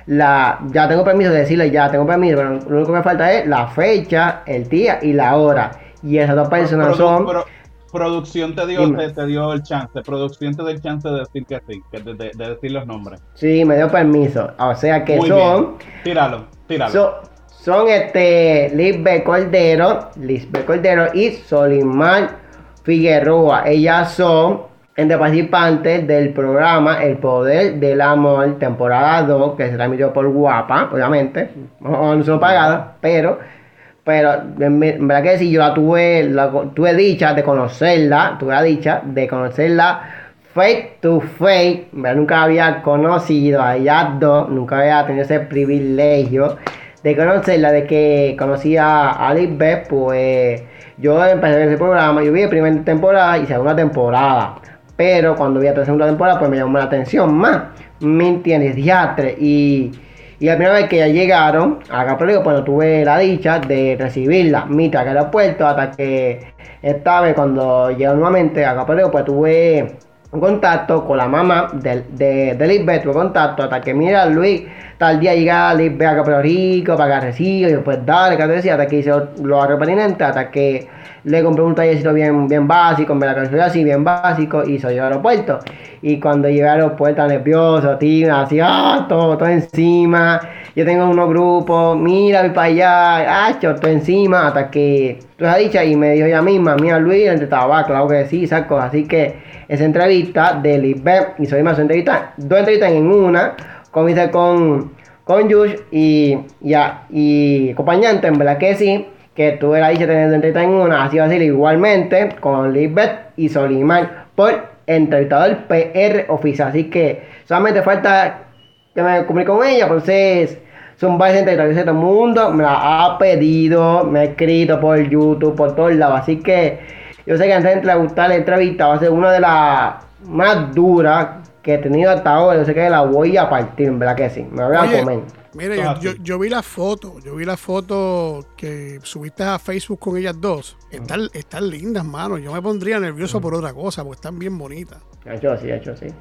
la, ya tengo permiso de decirle, ya tengo permiso, pero lo único que me falta es la fecha, el día y la hora. Y esas dos personas Produ- son... pro- producción te dio, Dime. te, te dio el chance, producción te dio el chance de decir que sí, que de, de- de decir los nombres. Sí, me dio permiso. O sea que Muy son... bien. Tíralo, tíralo. Son, son este Lisbeth Cordero, Lisbeth Cordero y Solimar Figueroa. Ellas son entre participantes del programa El Poder del Amor, temporada dos, que se transmitió por Guapa, obviamente. No, no son pagadas, pero, pero en ve- en verdad que sí, yo la tuve, la, tuve dicha de conocerla, tuve la dicha de conocerla face to face. En verdad nunca había conocido a ellas dos, nunca había tenido ese privilegio de conocerla, de que conocí a, a Lisbeth. Pues yo empecé a ver ese programa, yo vi la primera temporada y segunda temporada, pero cuando vi la segunda temporada pues me llamó la atención más, ¿me entiendes? Diatre, y, y la primera vez que ya llegaron a Capri, pues no tuve la dicha de recibirla, mientras que el aeropuerto, hasta que esta vez cuando llegaron nuevamente a Capri, pues tuve un contacto con la mamá de, de, de Lisbeth, tuve contacto hasta que mira Luis, tal día llega Lisbeth a Puerto Rico para que reciba, y después dale, que te decía, hasta que hice lo pertinente, hasta que le compré un tallercito bien, bien básico, me la cancelé así, bien básico, y se llevó al aeropuerto. Y cuando llegué al aeropuerto, nervioso, tío, así, ah, todo, todo encima. Yo tengo unos grupos, mira, voy para allá, ah, todo encima, hasta que tú has dicho, y me dijo ella misma, mira Luis, él estaba, claro que sí, esas cosas. Así que esa entrevista de Lisbeth y soy más entrevista, dos entrevistas en una, comencé con, con Yush y, ya, y acompañante, en verdad que sí, que tuve la dicha de tener entrevista en una, así va a ser igualmente con Lisbeth y Solimar por entrevistador P R oficial. Así que solamente falta que me comunique con ella, entonces son varias entrevistas que todo el mundo me la ha pedido, me ha escrito por YouTube, por todos lados. Así que yo sé que a la gente le gusta la entrevista, va a ser una de las más duras que he tenido hasta ahora. Yo sé que la voy a partir, en verdad que sí, me voy a Oye, comer. Mira, yo, yo, yo vi la foto, yo vi la foto que subiste a Facebook con ellas dos. Están, están lindas, mano. Yo me pondría nervioso por otra cosa, porque están bien bonitas. Hecho sí, hecho sí.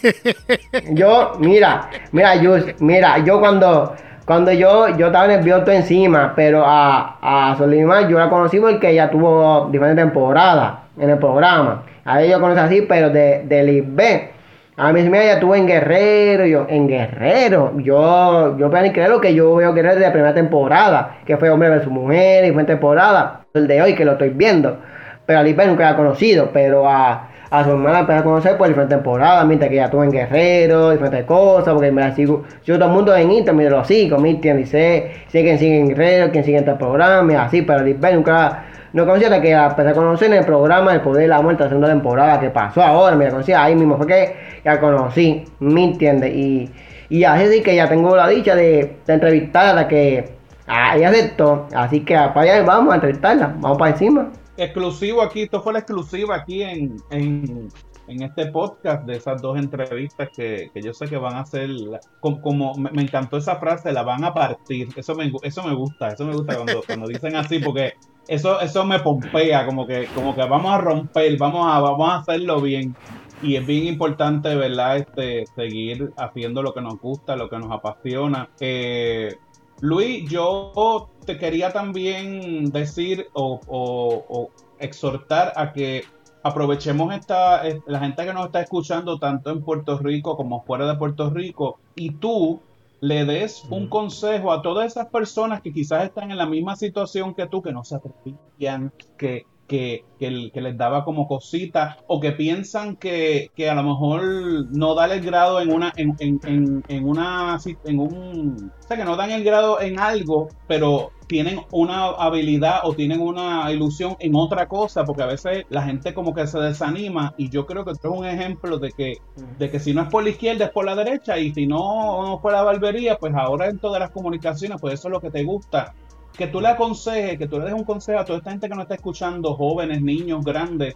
Yo, mira, mira, yo, mira, yo cuando, cuando yo, yo estaba nervioso encima, pero a, a Solimar yo la conocí porque ella tuvo diferentes temporadas en el programa. A ella yo conocí así, pero de, de Lisbeth. A mí mira, ella estuvo en Guerrero, yo, en Guerrero. Yo, yo puedo ni creer lo que yo veo Guerrero desde la primera temporada, que fue Hombre versus Mujer, y fue en temporada, el de hoy que lo estoy viendo. Pero a Lisbeth nunca la he conocido, pero a, a su hermana la empecé a conocer por diferentes temporadas, mientras que ella estuvo en Guerrero, diferentes cosas, porque me la sigo, sigo todo el mundo en Instagram, me lo sigo, ¿me entiendes? Y sé, sé quién sigue en Guerrero, quién sigue en este programa, y así, pero a Lisbeth nunca la no conocía, hasta que la empecé a conocer en el programa El Poder de la Muerte, la segunda temporada que pasó ahora, me la conocía ahí mismo, fue que la conocí, ¿me entiendes? Y, y así sí que ya tengo la dicha de, de entrevistarla, hasta que ah, ella aceptó, así que para allá vamos a entrevistarla, vamos para encima. Exclusivo aquí, esto fue la exclusiva aquí en, en, en este podcast de esas dos entrevistas que, que yo sé que van a ser, como, como me, me encantó esa frase, la van a partir, eso me, eso me gusta, eso me gusta cuando, cuando dicen así, porque eso, eso me pompea, como que, como que vamos a romper, vamos a, vamos a hacerlo bien. Y es bien importante, ¿verdad? Este, seguir haciendo lo que nos gusta, lo que nos apasiona. Eh, Luis, yo te quería también decir o, o, o exhortar a que aprovechemos esta, la gente que nos está escuchando tanto en Puerto Rico como fuera de Puerto Rico, y tú le des un consejo a todas esas personas que quizás están en la misma situación que tú, que no se atrevían, que Que, que, que les daba como cosita, o que piensan que, que a lo mejor no dan el grado en una en, en, en, en una en un o sea, que no dan el grado en algo, pero tienen una habilidad o tienen una ilusión en otra cosa, porque a veces la gente como que se desanima, y yo creo que esto es un ejemplo de que de que si no es por la izquierda es por la derecha, y si no, no por la barbería, pues ahora en todas las comunicaciones, pues eso es lo que te gusta. Que tú le aconsejes, que tú le des un consejo a toda esta gente que nos está escuchando, jóvenes, niños, grandes,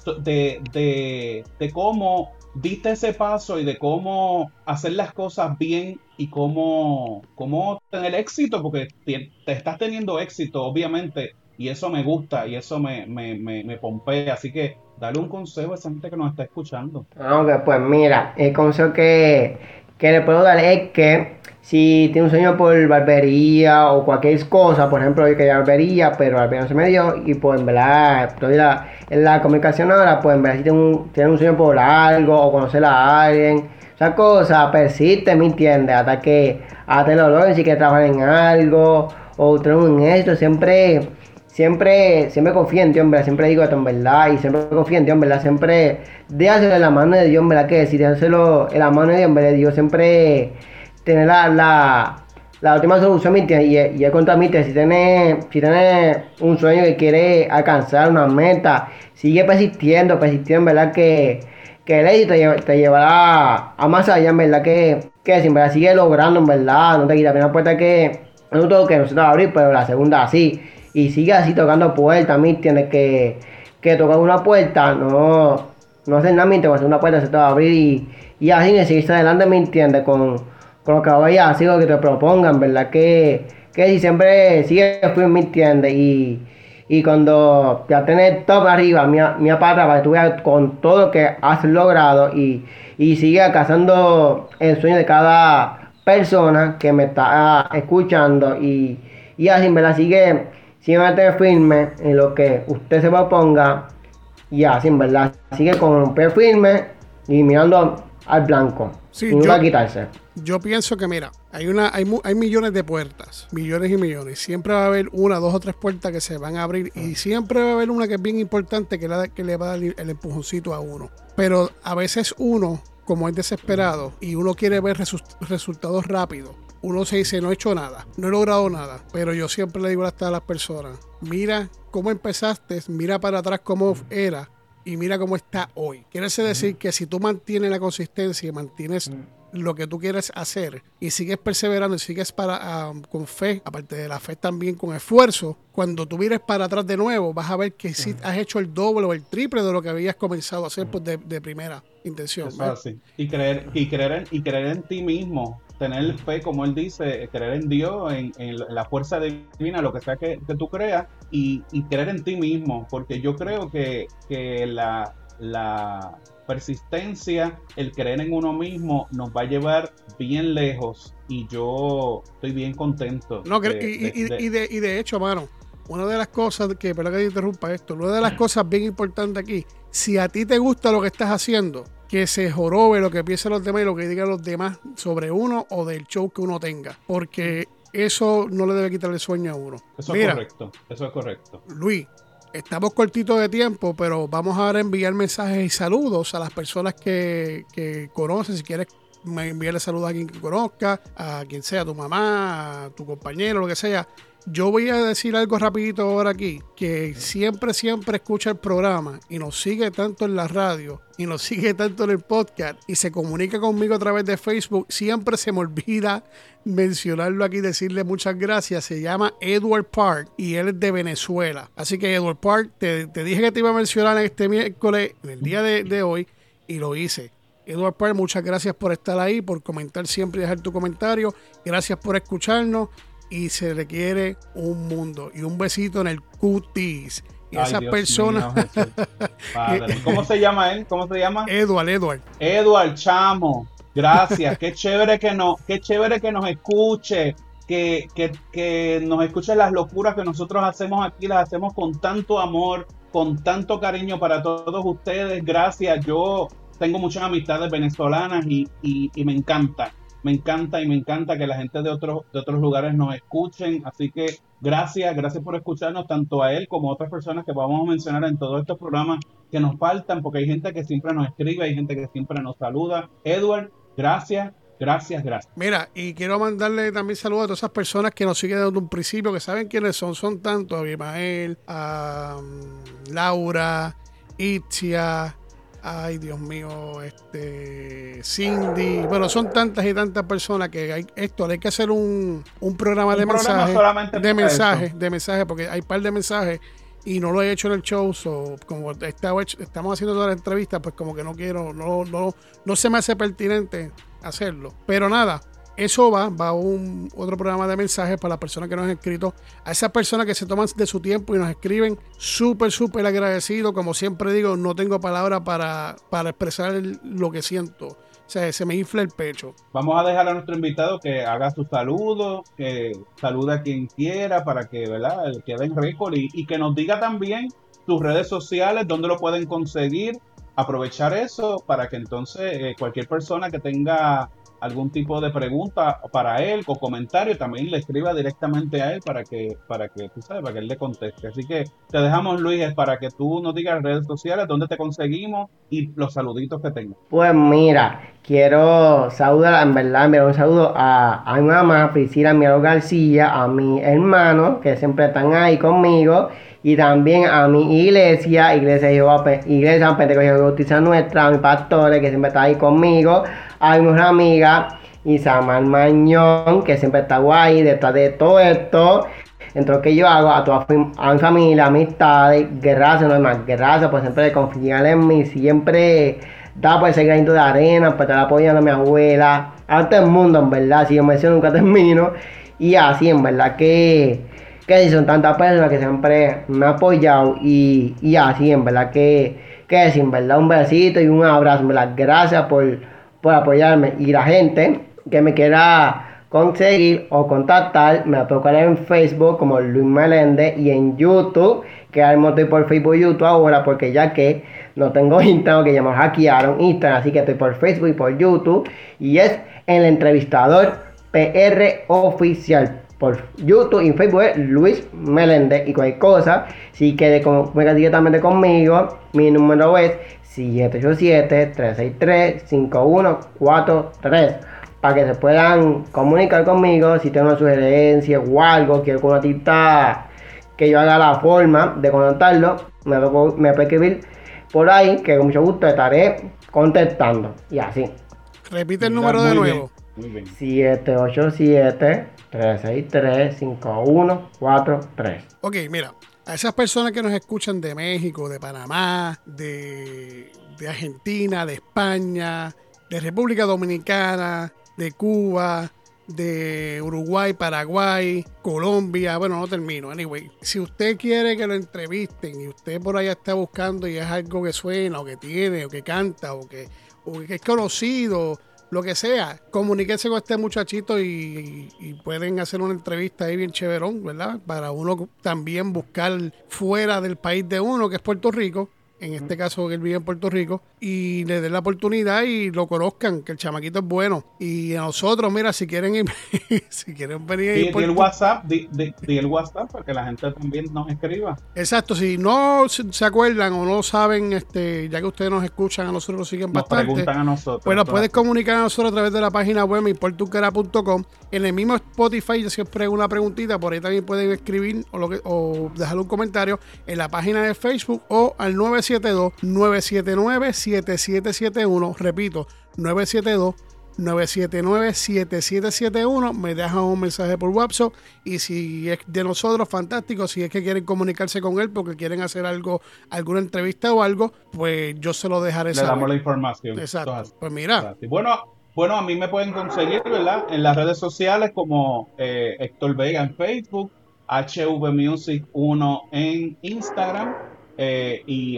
de, de, de cómo diste ese paso y de cómo hacer las cosas bien y cómo, cómo tener éxito, porque te, te estás teniendo éxito, obviamente, y eso me gusta y eso me, me, me, me pompea. Así que dale un consejo a esa gente que nos está escuchando. Aunque pues mira, el consejo que que le puedo dar es que si tiene un sueño por barbería o cualquier cosa, por ejemplo, yo quería barbería, pero la barbería no se me dio, y pues en verdad, estoy la, en la comunicación ahora, pues en verdad si tiene un, tiene un sueño por algo o conocer a alguien, esa cosa persiste, ¿me entiendes? Hasta que, hasta lo logren, si quiere trabajar en algo o tener un éxito, siempre, siempre, siempre confía en Dios, en verdad, siempre digo esto en verdad, y siempre confía en Dios, en verdad, siempre déjaselo en la mano de Dios, en verdad, que si déjaselo en la mano de Dios, en verdad, Dios siempre tener la, la, la última solución, ¿me entiendes? Y, y es contra mí, si tienes si tiene un sueño que quiere alcanzar una meta, sigue persistiendo, persistiendo, en verdad, que, que el éxito te, te llevará a más allá, en verdad, que, que si en verdad sigue logrando, en verdad, no te quita una puerta que no todo que no se te va a abrir, pero la segunda sí, y sigue así tocando puertas, ¿me entiendes? Que, que tocar una puerta, no, no hacer nada, ¿me entiendes? Una puerta se te va a abrir y, y así que seguirse adelante, ¿me entiendes? Con con lo que vayas a hacer, lo que te propongan, ¿verdad? Que, que si siempre sigue firme, ¿me entiendes? Y, y cuando ya tenés top arriba, mira, mira para atrás, para que tú veas con todo lo que has logrado y, y sigue alcanzando el sueño de cada persona que me está escuchando y, y así, ¿verdad? Sigue, sigue mantener firme en lo que usted se proponga y así, ¿verdad? Sigue con un pie firme y mirando al blanco. Sí, y no yo, va a quitarse. Yo pienso que, mira, hay una hay, hay millones de puertas, millones y millones. Siempre va a haber una, dos o tres puertas que se van a abrir y siempre va a haber una que es bien importante que, la, que le va a dar el empujoncito a uno. Pero a veces uno, como es desesperado y uno quiere ver resu- resultados rápidos, uno se dice, no he hecho nada, no he logrado nada. Pero yo siempre le digo hasta a las personas, mira cómo empezaste, mira para atrás cómo era y mira cómo está hoy. Quiere decir que si tú mantienes la consistencia y mantienes lo que tú quieres hacer y sigues perseverando y sigues para, uh, con fe, aparte de la fe también con esfuerzo, cuando tú mires para atrás de nuevo vas a ver que sí has hecho el doble o el triple de lo que habías comenzado a hacer pues, de, de primera intención. Eso es así. Y creer, y, creer en, y creer en ti mismo, tener fe, como él dice, creer en Dios, en, en la fuerza divina, lo que sea que, que tú creas, y, y creer en ti mismo, porque yo creo que, que la, la persistencia, el creer en uno mismo nos va a llevar bien lejos y yo estoy bien contento. No, de, y, de, y, de, y, de, y de hecho, mano, una de las cosas que, perdón que te interrumpa esto, una de las cosas bien importantes aquí, si a ti te gusta lo que estás haciendo, que se jorobe lo que piensen los demás y lo que digan los demás sobre uno o del show que uno tenga, porque eso no le debe quitar el sueño a uno. Eso Mira, es correcto, eso es correcto. Luis, estamos cortitos de tiempo, pero vamos ahora a enviar mensajes y saludos a las personas que, que conocen. Si quieres enviarle saludos a alguien que conozca, a quien sea, a tu mamá, a tu compañero, lo que sea. Yo voy a decir algo rapidito ahora aquí, que siempre, siempre escucha el programa y nos sigue tanto en la radio y nos sigue tanto en el podcast y se comunica conmigo a través de Facebook. Siempre se me olvida mencionarlo aquí, decirle muchas gracias. Se llama Edward Park y él es de Venezuela. Así que Edward Park, te, te dije que te iba a mencionar en este miércoles, en el día de, de hoy, y lo hice. Edward Park, muchas gracias por estar ahí, por comentar siempre y dejar tu comentario. Gracias por escucharnos. Y se requiere un mundo y un besito en el cutis. Y Ay, esas Dios personas. mío, Padre. ¿Cómo se llama él? ¿Cómo se llama? Edward, Edward. Edward, chamo. Gracias. Qué chévere que nos, qué chévere que nos escuche. Que, que, que nos escuche las locuras que nosotros hacemos aquí. Las hacemos con tanto amor, con tanto cariño para todos ustedes. Gracias. Yo tengo muchas amistades venezolanas y, y, y me encanta. Me encanta y me encanta que la gente de otros de otros lugares nos escuchen, así que gracias, gracias por escucharnos tanto a él como a otras personas que vamos a mencionar en todos estos programas que nos faltan, porque hay gente que siempre nos escribe, hay gente que siempre nos saluda. Edward, gracias, gracias, gracias. Mira, y quiero mandarle también saludos a todas esas personas que nos siguen desde un principio, que saben quiénes son, son tantos, a Abimael, a um, Laura, Itzia, ay, Dios mío, este Cindy. Bueno, son tantas y tantas personas que hay esto, hay que hacer un, un programa un de mensajes. De mensajes, de mensajes, porque hay un par de mensajes y no lo he hecho en el show. So, como estaba hecho, estamos haciendo toda la entrevista, pues como que no quiero, no, no, no se me hace pertinente hacerlo. Pero nada. Eso va, va un otro programa de mensajes para las personas que nos han escrito. A esas personas que se toman de su tiempo y nos escriben, súper, súper agradecido. Como siempre digo, no tengo palabras para, para expresar el, lo que siento. se, se me infla el pecho. Vamos a dejar a nuestro invitado que haga su saludo, que saluda a quien quiera para que, ¿verdad?, quede en récord y, y que nos diga también sus redes sociales, dónde lo pueden conseguir, aprovechar eso para que entonces eh, cualquier persona que tenga algún tipo de pregunta para él o comentario también le escriba directamente a él para que, para que tú sabes, para que él le conteste. Así que te dejamos, Luis, para que tú nos digas redes sociales, dónde te conseguimos y los saluditos que tengas. Pues mira, quiero saludar, en verdad, enviar un saludo a, a mi mamá, Priscila Mielo García, a mi hermano, que siempre están ahí conmigo, y también a mi iglesia, Iglesia Jehová, Iglesia Pentecostal de Justicia Nuestra, a mis pastores, que siempre están ahí conmigo, a mi mejor amiga, Isamar Mañón, que siempre está guay detrás de todo esto. Entre lo que yo hago, a toda a mi familia, amistades, gracias, no es más, gracias por siempre confiar en mí, siempre da por ese granito de arena, por estar apoyando a mi abuela, a todo el mundo, en verdad, si yo me decía nunca termino, y así, en verdad, que, que son tantas personas que siempre me han apoyado, y, y así, en verdad, que, que sí, en verdad, un besito y un abrazo, en verdad, gracias por, por apoyarme, y la gente que me quiera conseguir o contactar, me puedo buscar en Facebook como Luis Meléndez y en YouTube, que ahora mismo estoy por Facebook y YouTube ahora porque ya que no tengo Instagram, que ya me hackearon Instagram, así que estoy por Facebook y por YouTube, y es El Entrevistador P R Oficial. Por YouTube y Facebook es Luis Meléndez, y cualquier cosa, si quiere comunicar directamente conmigo, mi número es siete ocho siete, tres seis tres, cinco uno cuatro tres. Para que se puedan comunicar conmigo si tienen una sugerencia o algo, quiero que una tita que yo haga la forma de contactarlo, me, me puede escribir por ahí, que con mucho gusto estaré contestando. Y así. Repite el número de nuevo. siete ocho siete, tres seis tres, cinco uno cuatro tres. Ok, mira, a esas personas que nos escuchan de México, de Panamá, de, de Argentina, de España, de República Dominicana, de Cuba, de Uruguay, Paraguay, Colombia, bueno, no termino, anyway, si usted quiere que lo entrevisten y usted por allá está buscando y es algo que suena o que tiene o que canta o que, o que es conocido, lo que sea, comuníquese con este muchachito y, y, y pueden hacer una entrevista ahí bien chéverón, ¿verdad? Para uno también buscar fuera del país de uno, que es Puerto Rico. En este caso que él vive en Puerto Rico, y le den la oportunidad y lo conozcan, que el chamaquito es bueno. Y a nosotros, mira, si quieren ir, si quieren venir di, por... di el WhatsApp, di, di, di el WhatsApp para que la gente también nos escriba. Exacto, si no se acuerdan o no saben, este, ya que ustedes nos escuchan, a nosotros nos siguen nos bastante. Preguntan a nosotros. Pues nos puedes comunicar a nosotros a través de la página web mi importa un cara punto com. En el mismo Spotify, yo siempre hago una preguntita, por ahí también pueden escribir o, lo que, o dejar un comentario en la página de Facebook o al nueve siete dos, nueve siete nueve, siete siete siete uno. Repito, nueve siete dos, nueve siete nueve, siete siete siete uno. Me dejan un mensaje por WhatsApp, y si es de nosotros, fantástico. Si es que quieren comunicarse con él porque quieren hacer algo, alguna entrevista o algo, pues yo se lo dejaré saber. Le damos la información. Exacto. Entonces, pues mira. Bueno, bueno, a mí me pueden conseguir, ¿verdad?, en las redes sociales como eh, Héctor Vega en Facebook, H V Music uno en Instagram, Eh, y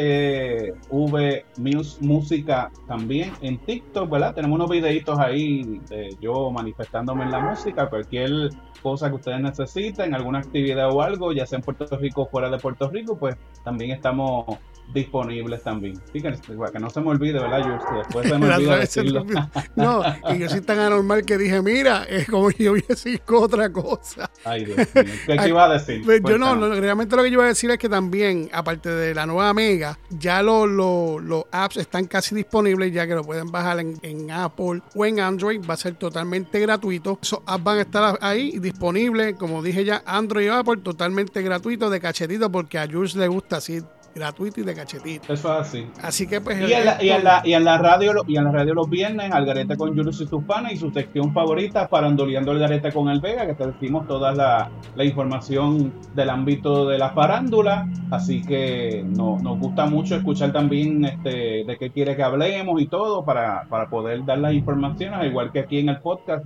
H V Mus- Música también en TikTok, ¿verdad? Tenemos unos videitos ahí de yo manifestándome en la música, cualquier cosa que ustedes necesiten, alguna actividad o algo, ya sea en Puerto Rico o fuera de Puerto Rico, pues también estamos disponibles también. Fíjense, que no se me olvide, ¿verdad, Jules? Después se me olvida decirlo. No, y yo soy tan anormal que dije, mira, es como yo voy a decir otra cosa. Ay, Dios mío. ¿Qué, ¿Qué iba a decir? Pues yo no, no, realmente lo que yo iba a decir es que también, aparte de la nueva Mega, ya los lo, lo apps están casi disponibles, ya que lo pueden bajar en, en Apple o en Android. Va a ser totalmente gratuito. Esos apps van a estar ahí disponibles, como dije ya, Android y Apple, totalmente gratuito, de cachetito, porque a Jules le gusta así, gratuito y de cachetito. Eso es así. Así que pues... Y en la, y en la, y en la radio y en la radio los viernes, Algarete con Julius y sus panas, y su sección favorita, Farandoleando Algarete con el Vega, que te decimos toda la, la información del ámbito de la farándula. Así que no, nos gusta mucho escuchar también este, de qué quiere que hablemos y todo, para, para poder dar las informaciones, al igual que aquí en el podcast de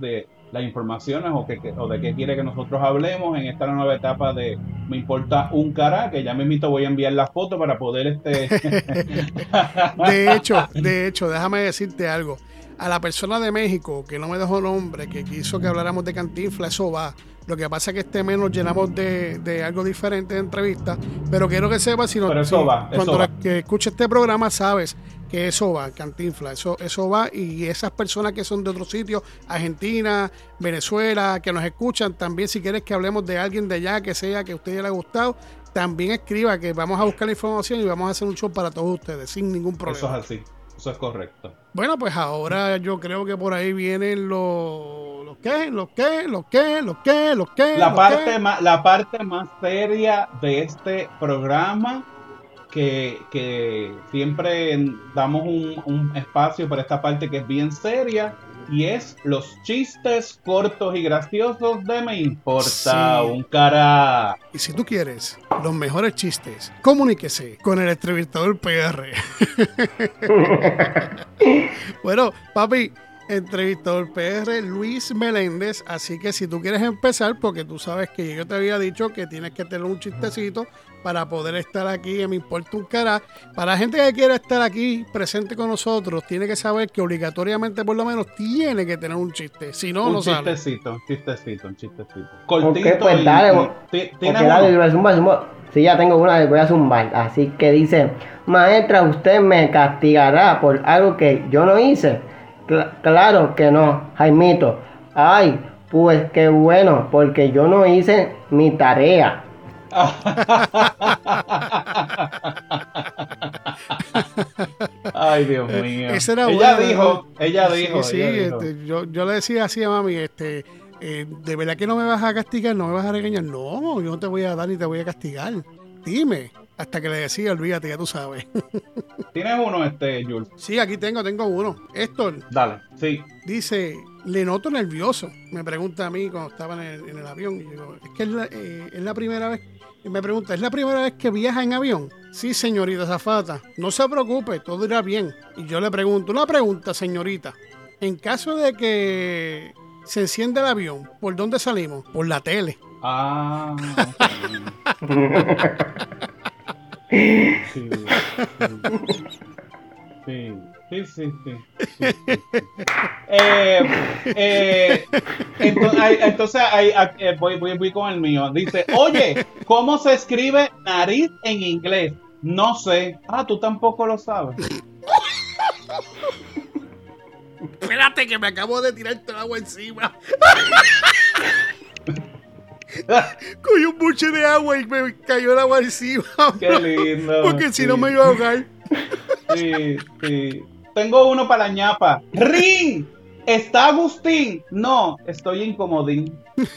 las informaciones o, que, que, o de qué quiere que nosotros hablemos en esta nueva etapa de Me Importa un Cara, que ya mismito voy a enviar la foto para poder este de hecho, de hecho, déjame decirte algo. A la persona de México que no me dejó nombre, que quiso que habláramos de Cantinflas, eso va. Lo que pasa es que este mes nos llenamos de, de algo diferente de entrevistas, pero quiero que sepas, si, no, pero eso si va, eso cuando va. La, que escuches este programa sabes que eso va, Cantinflas, eso, eso va, y esas personas que son de otros sitios, Argentina, Venezuela, que nos escuchan, también si quieres que hablemos de alguien de allá, que sea, que a usted le ha gustado, también escriba, que vamos a buscar la información y vamos a hacer un show para todos ustedes, sin ningún problema. Eso es así, eso es correcto. Bueno, pues ahora yo creo que por ahí vienen los... ¿Los qué? ¿Los qué? ¿Los qué? ¿Los qué? ¿Los qué? La ¿Los parte, qué? más, la parte más seria de este programa, que, que siempre damos un, un espacio para esta parte que es bien seria, y es los chistes cortos y graciosos de Me Importa Sí. un Cara. Y si tú quieres los mejores chistes, comuníquese con el entrevistador P R. Bueno, papi, entrevistador P R, Luis Meléndez. Así que si tú quieres empezar, porque tú sabes que yo te había dicho que tienes que tener un chistecito para poder estar aquí en Me Importa un Cara. Para la gente que quiera estar aquí presente con nosotros, tiene que saber que obligatoriamente por lo menos tiene que tener un chiste. Si no, Un no sale. chistecito, un chistecito, un chistecito. Ok, Cortito pues y- dale, y- bo- ti- ok, ¿tienes dale, uno? voy a zumbar, zumbar. Sí, ya tengo una, le voy a zumbar. Así que dice, maestra, ¿usted me castigará por algo que yo no hice? Cl- claro que no, Jaimito. Ay, pues qué bueno, porque yo no hice mi tarea. Ay, Dios mío. Ese era ella bueno, dijo, ¿no? ella Sí, dijo, sí, ella dijo. este, yo, yo le decía así a mami, este, eh, de verdad que no me vas a castigar, no me vas a regañar. No, yo no te voy a dar ni te voy a castigar. Dime. Hasta que le decía, olvídate, ya tú sabes. ¿Tienes uno, este, Jules? Sí, aquí tengo, tengo uno. Héctor Dale, sí. dice, le noto nervioso. Me pregunta a mí cuando estaba en el, en el avión. Y yo digo, es que es la, eh, es la primera vez. Y me pregunta, ¿es la primera vez que viaja en avión? Sí, señorita azafata. No se preocupe, todo irá bien. Y yo le pregunto, una pregunta, señorita. En caso de que se encienda el avión, ¿por dónde salimos? Por la tele. Ah, sí, sí, sí, sí, sí, sí, sí, sí. Eh, eh, entonces, ay, entonces ay, ay, eh, voy, voy, voy con el mío. Dice, oye, ¿cómo se escribe nariz en inglés? No sé. Ah, tú tampoco lo sabes. Espérate que me acabo de tirar todo el agua encima. Cogí un buche de agua y me cayó el agua encima. Qué lindo. Porque si sí. no me iba a ahogar. Sí, sí. Tengo uno para la ñapa. ¡Ring! ¿Está Agustín? No, estoy incomodín.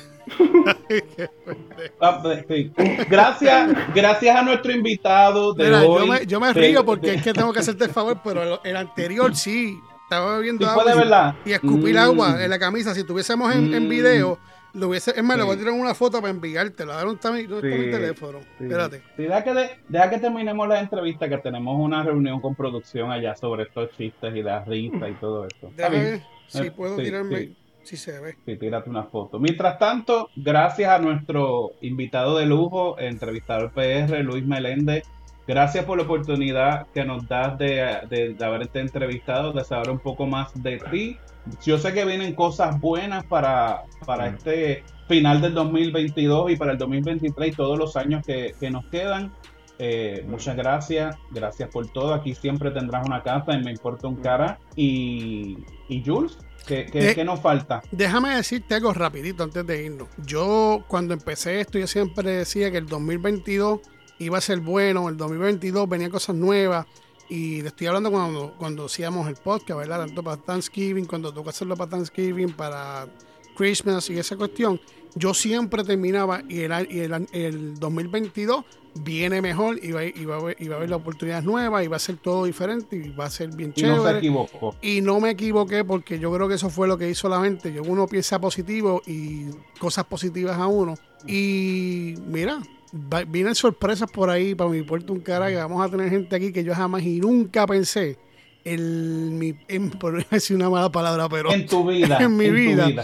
Ah, sí. Gracias, gracias a nuestro invitado de Mira, hoy. yo me, yo me de- río porque de- es que tengo que hacerte el favor, pero el, el anterior sí. Estaba bebiendo Sí, agua fue de y- verdad. y escupí el Mm. agua en la camisa. Si tuviésemos en, en Mm. video, lo hubiese, es más, le voy a Sí. tirar una foto para enviártela. ¿Dónde está mi, dónde está mi Sí, teléfono? sí. Espérate. Sí, deja, que de- deja que terminemos la entrevista, que tenemos una reunión con producción allá sobre estos chistes y la risa y todo eso. Está Déjame bien. ver si Eh, puedo sí, tirarme. sí. Si se ve. Sí, tírate una foto. Mientras tanto, gracias a nuestro invitado de lujo, entrevistador P R, Luis Meléndez. Gracias por la oportunidad que nos das de, de, de haberte entrevistado, de saber un poco más de ti. Yo sé que vienen cosas buenas para, para este final del dos mil veintidós y para el dos mil veintitrés y todos los años que, que nos quedan. Eh, muchas gracias, gracias por todo. Aquí siempre tendrás una casa en Me Importa un Cara. Y, y Jules, ¿qué, qué, Eh, qué nos falta? Déjame decirte algo rapidito antes de irnos. Yo cuando empecé esto, yo siempre decía que el dos mil veintidós iba a ser bueno, el dos mil veintidós venían cosas nuevas. Y te estoy hablando cuando, cuando hacíamos el podcast, ¿verdad? Tanto para Thanksgiving, cuando toca hacerlo para Thanksgiving, para Christmas y esa cuestión. Yo siempre terminaba y el, y el, el dos mil veintidós viene mejor y va, y, va a haber, y va a haber oportunidades nuevas y va a ser todo diferente y va a ser bien Y no se chévere. equivocó. Y no me equivoqué porque yo creo que eso fue lo que hizo la mente. Yo, uno piensa positivo y cosas positivas a uno. Y mira, va- vienen sorpresas por ahí para Mi Puerto un Cara, que vamos a tener gente aquí que yo jamás y nunca pensé el, mi, en, por no decir una mala palabra, pero En tu vida. en mi tu vida.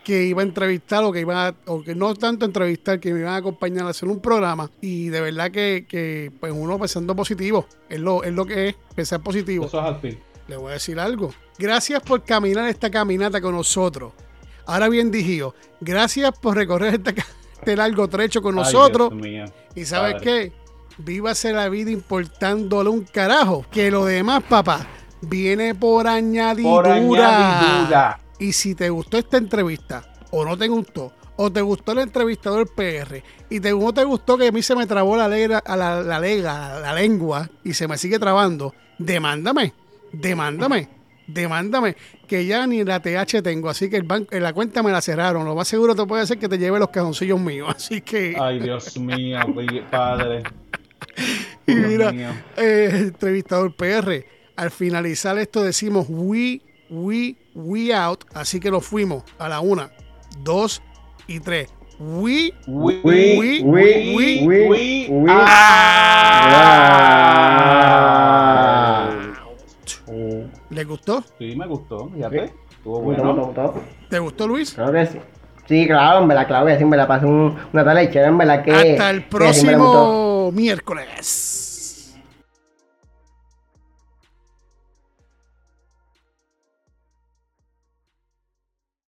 que iba a entrevistar o que iba a, o que no tanto entrevistar, que me iban a acompañar a hacer un programa. Y de verdad que, que pues uno pensando positivo, es lo, es lo que es, pensar positivo. Eso es al fin. Le voy a decir algo. Gracias por caminar esta caminata con nosotros. Ahora bien dijido, gracias por recorrer esta, este largo trecho con nosotros. Ay, Dios mío. Y ¿sabes Padre. qué? Vívase la vida importándole un carajo. Que lo demás, papá, viene por añadidura. Por añadidura. Y si te gustó esta entrevista, o no te gustó, o te gustó el entrevistador P R, y te, no te gustó que a mí se me trabó la, legra, a la, la, lega, la lengua y se me sigue trabando, demándame, demándame, demándame, que ya ni la T H tengo, así que el banco, la cuenta me la cerraron. Lo más seguro te puede ser que te lleve los cajoncillos míos, así que... Ay, Dios mío, padre. Y Dios mira, mío. eh, entrevistador P R, al finalizar esto decimos we, we, we out, así que nos fuimos a la una, dos y tres. We, We, we, we, we, we, we, we, we- ah. ¿le gustó? Sí, me gustó, fíjate. Estuvo Bueno, bueno. bueno. ¿Te gustó, Luis? Claro que sí. Sí, claro, en verdad, claro que sí, me la pasé un, una tarde chévere, en verdad que... Hasta el que sí me la gustó. próximo miércoles.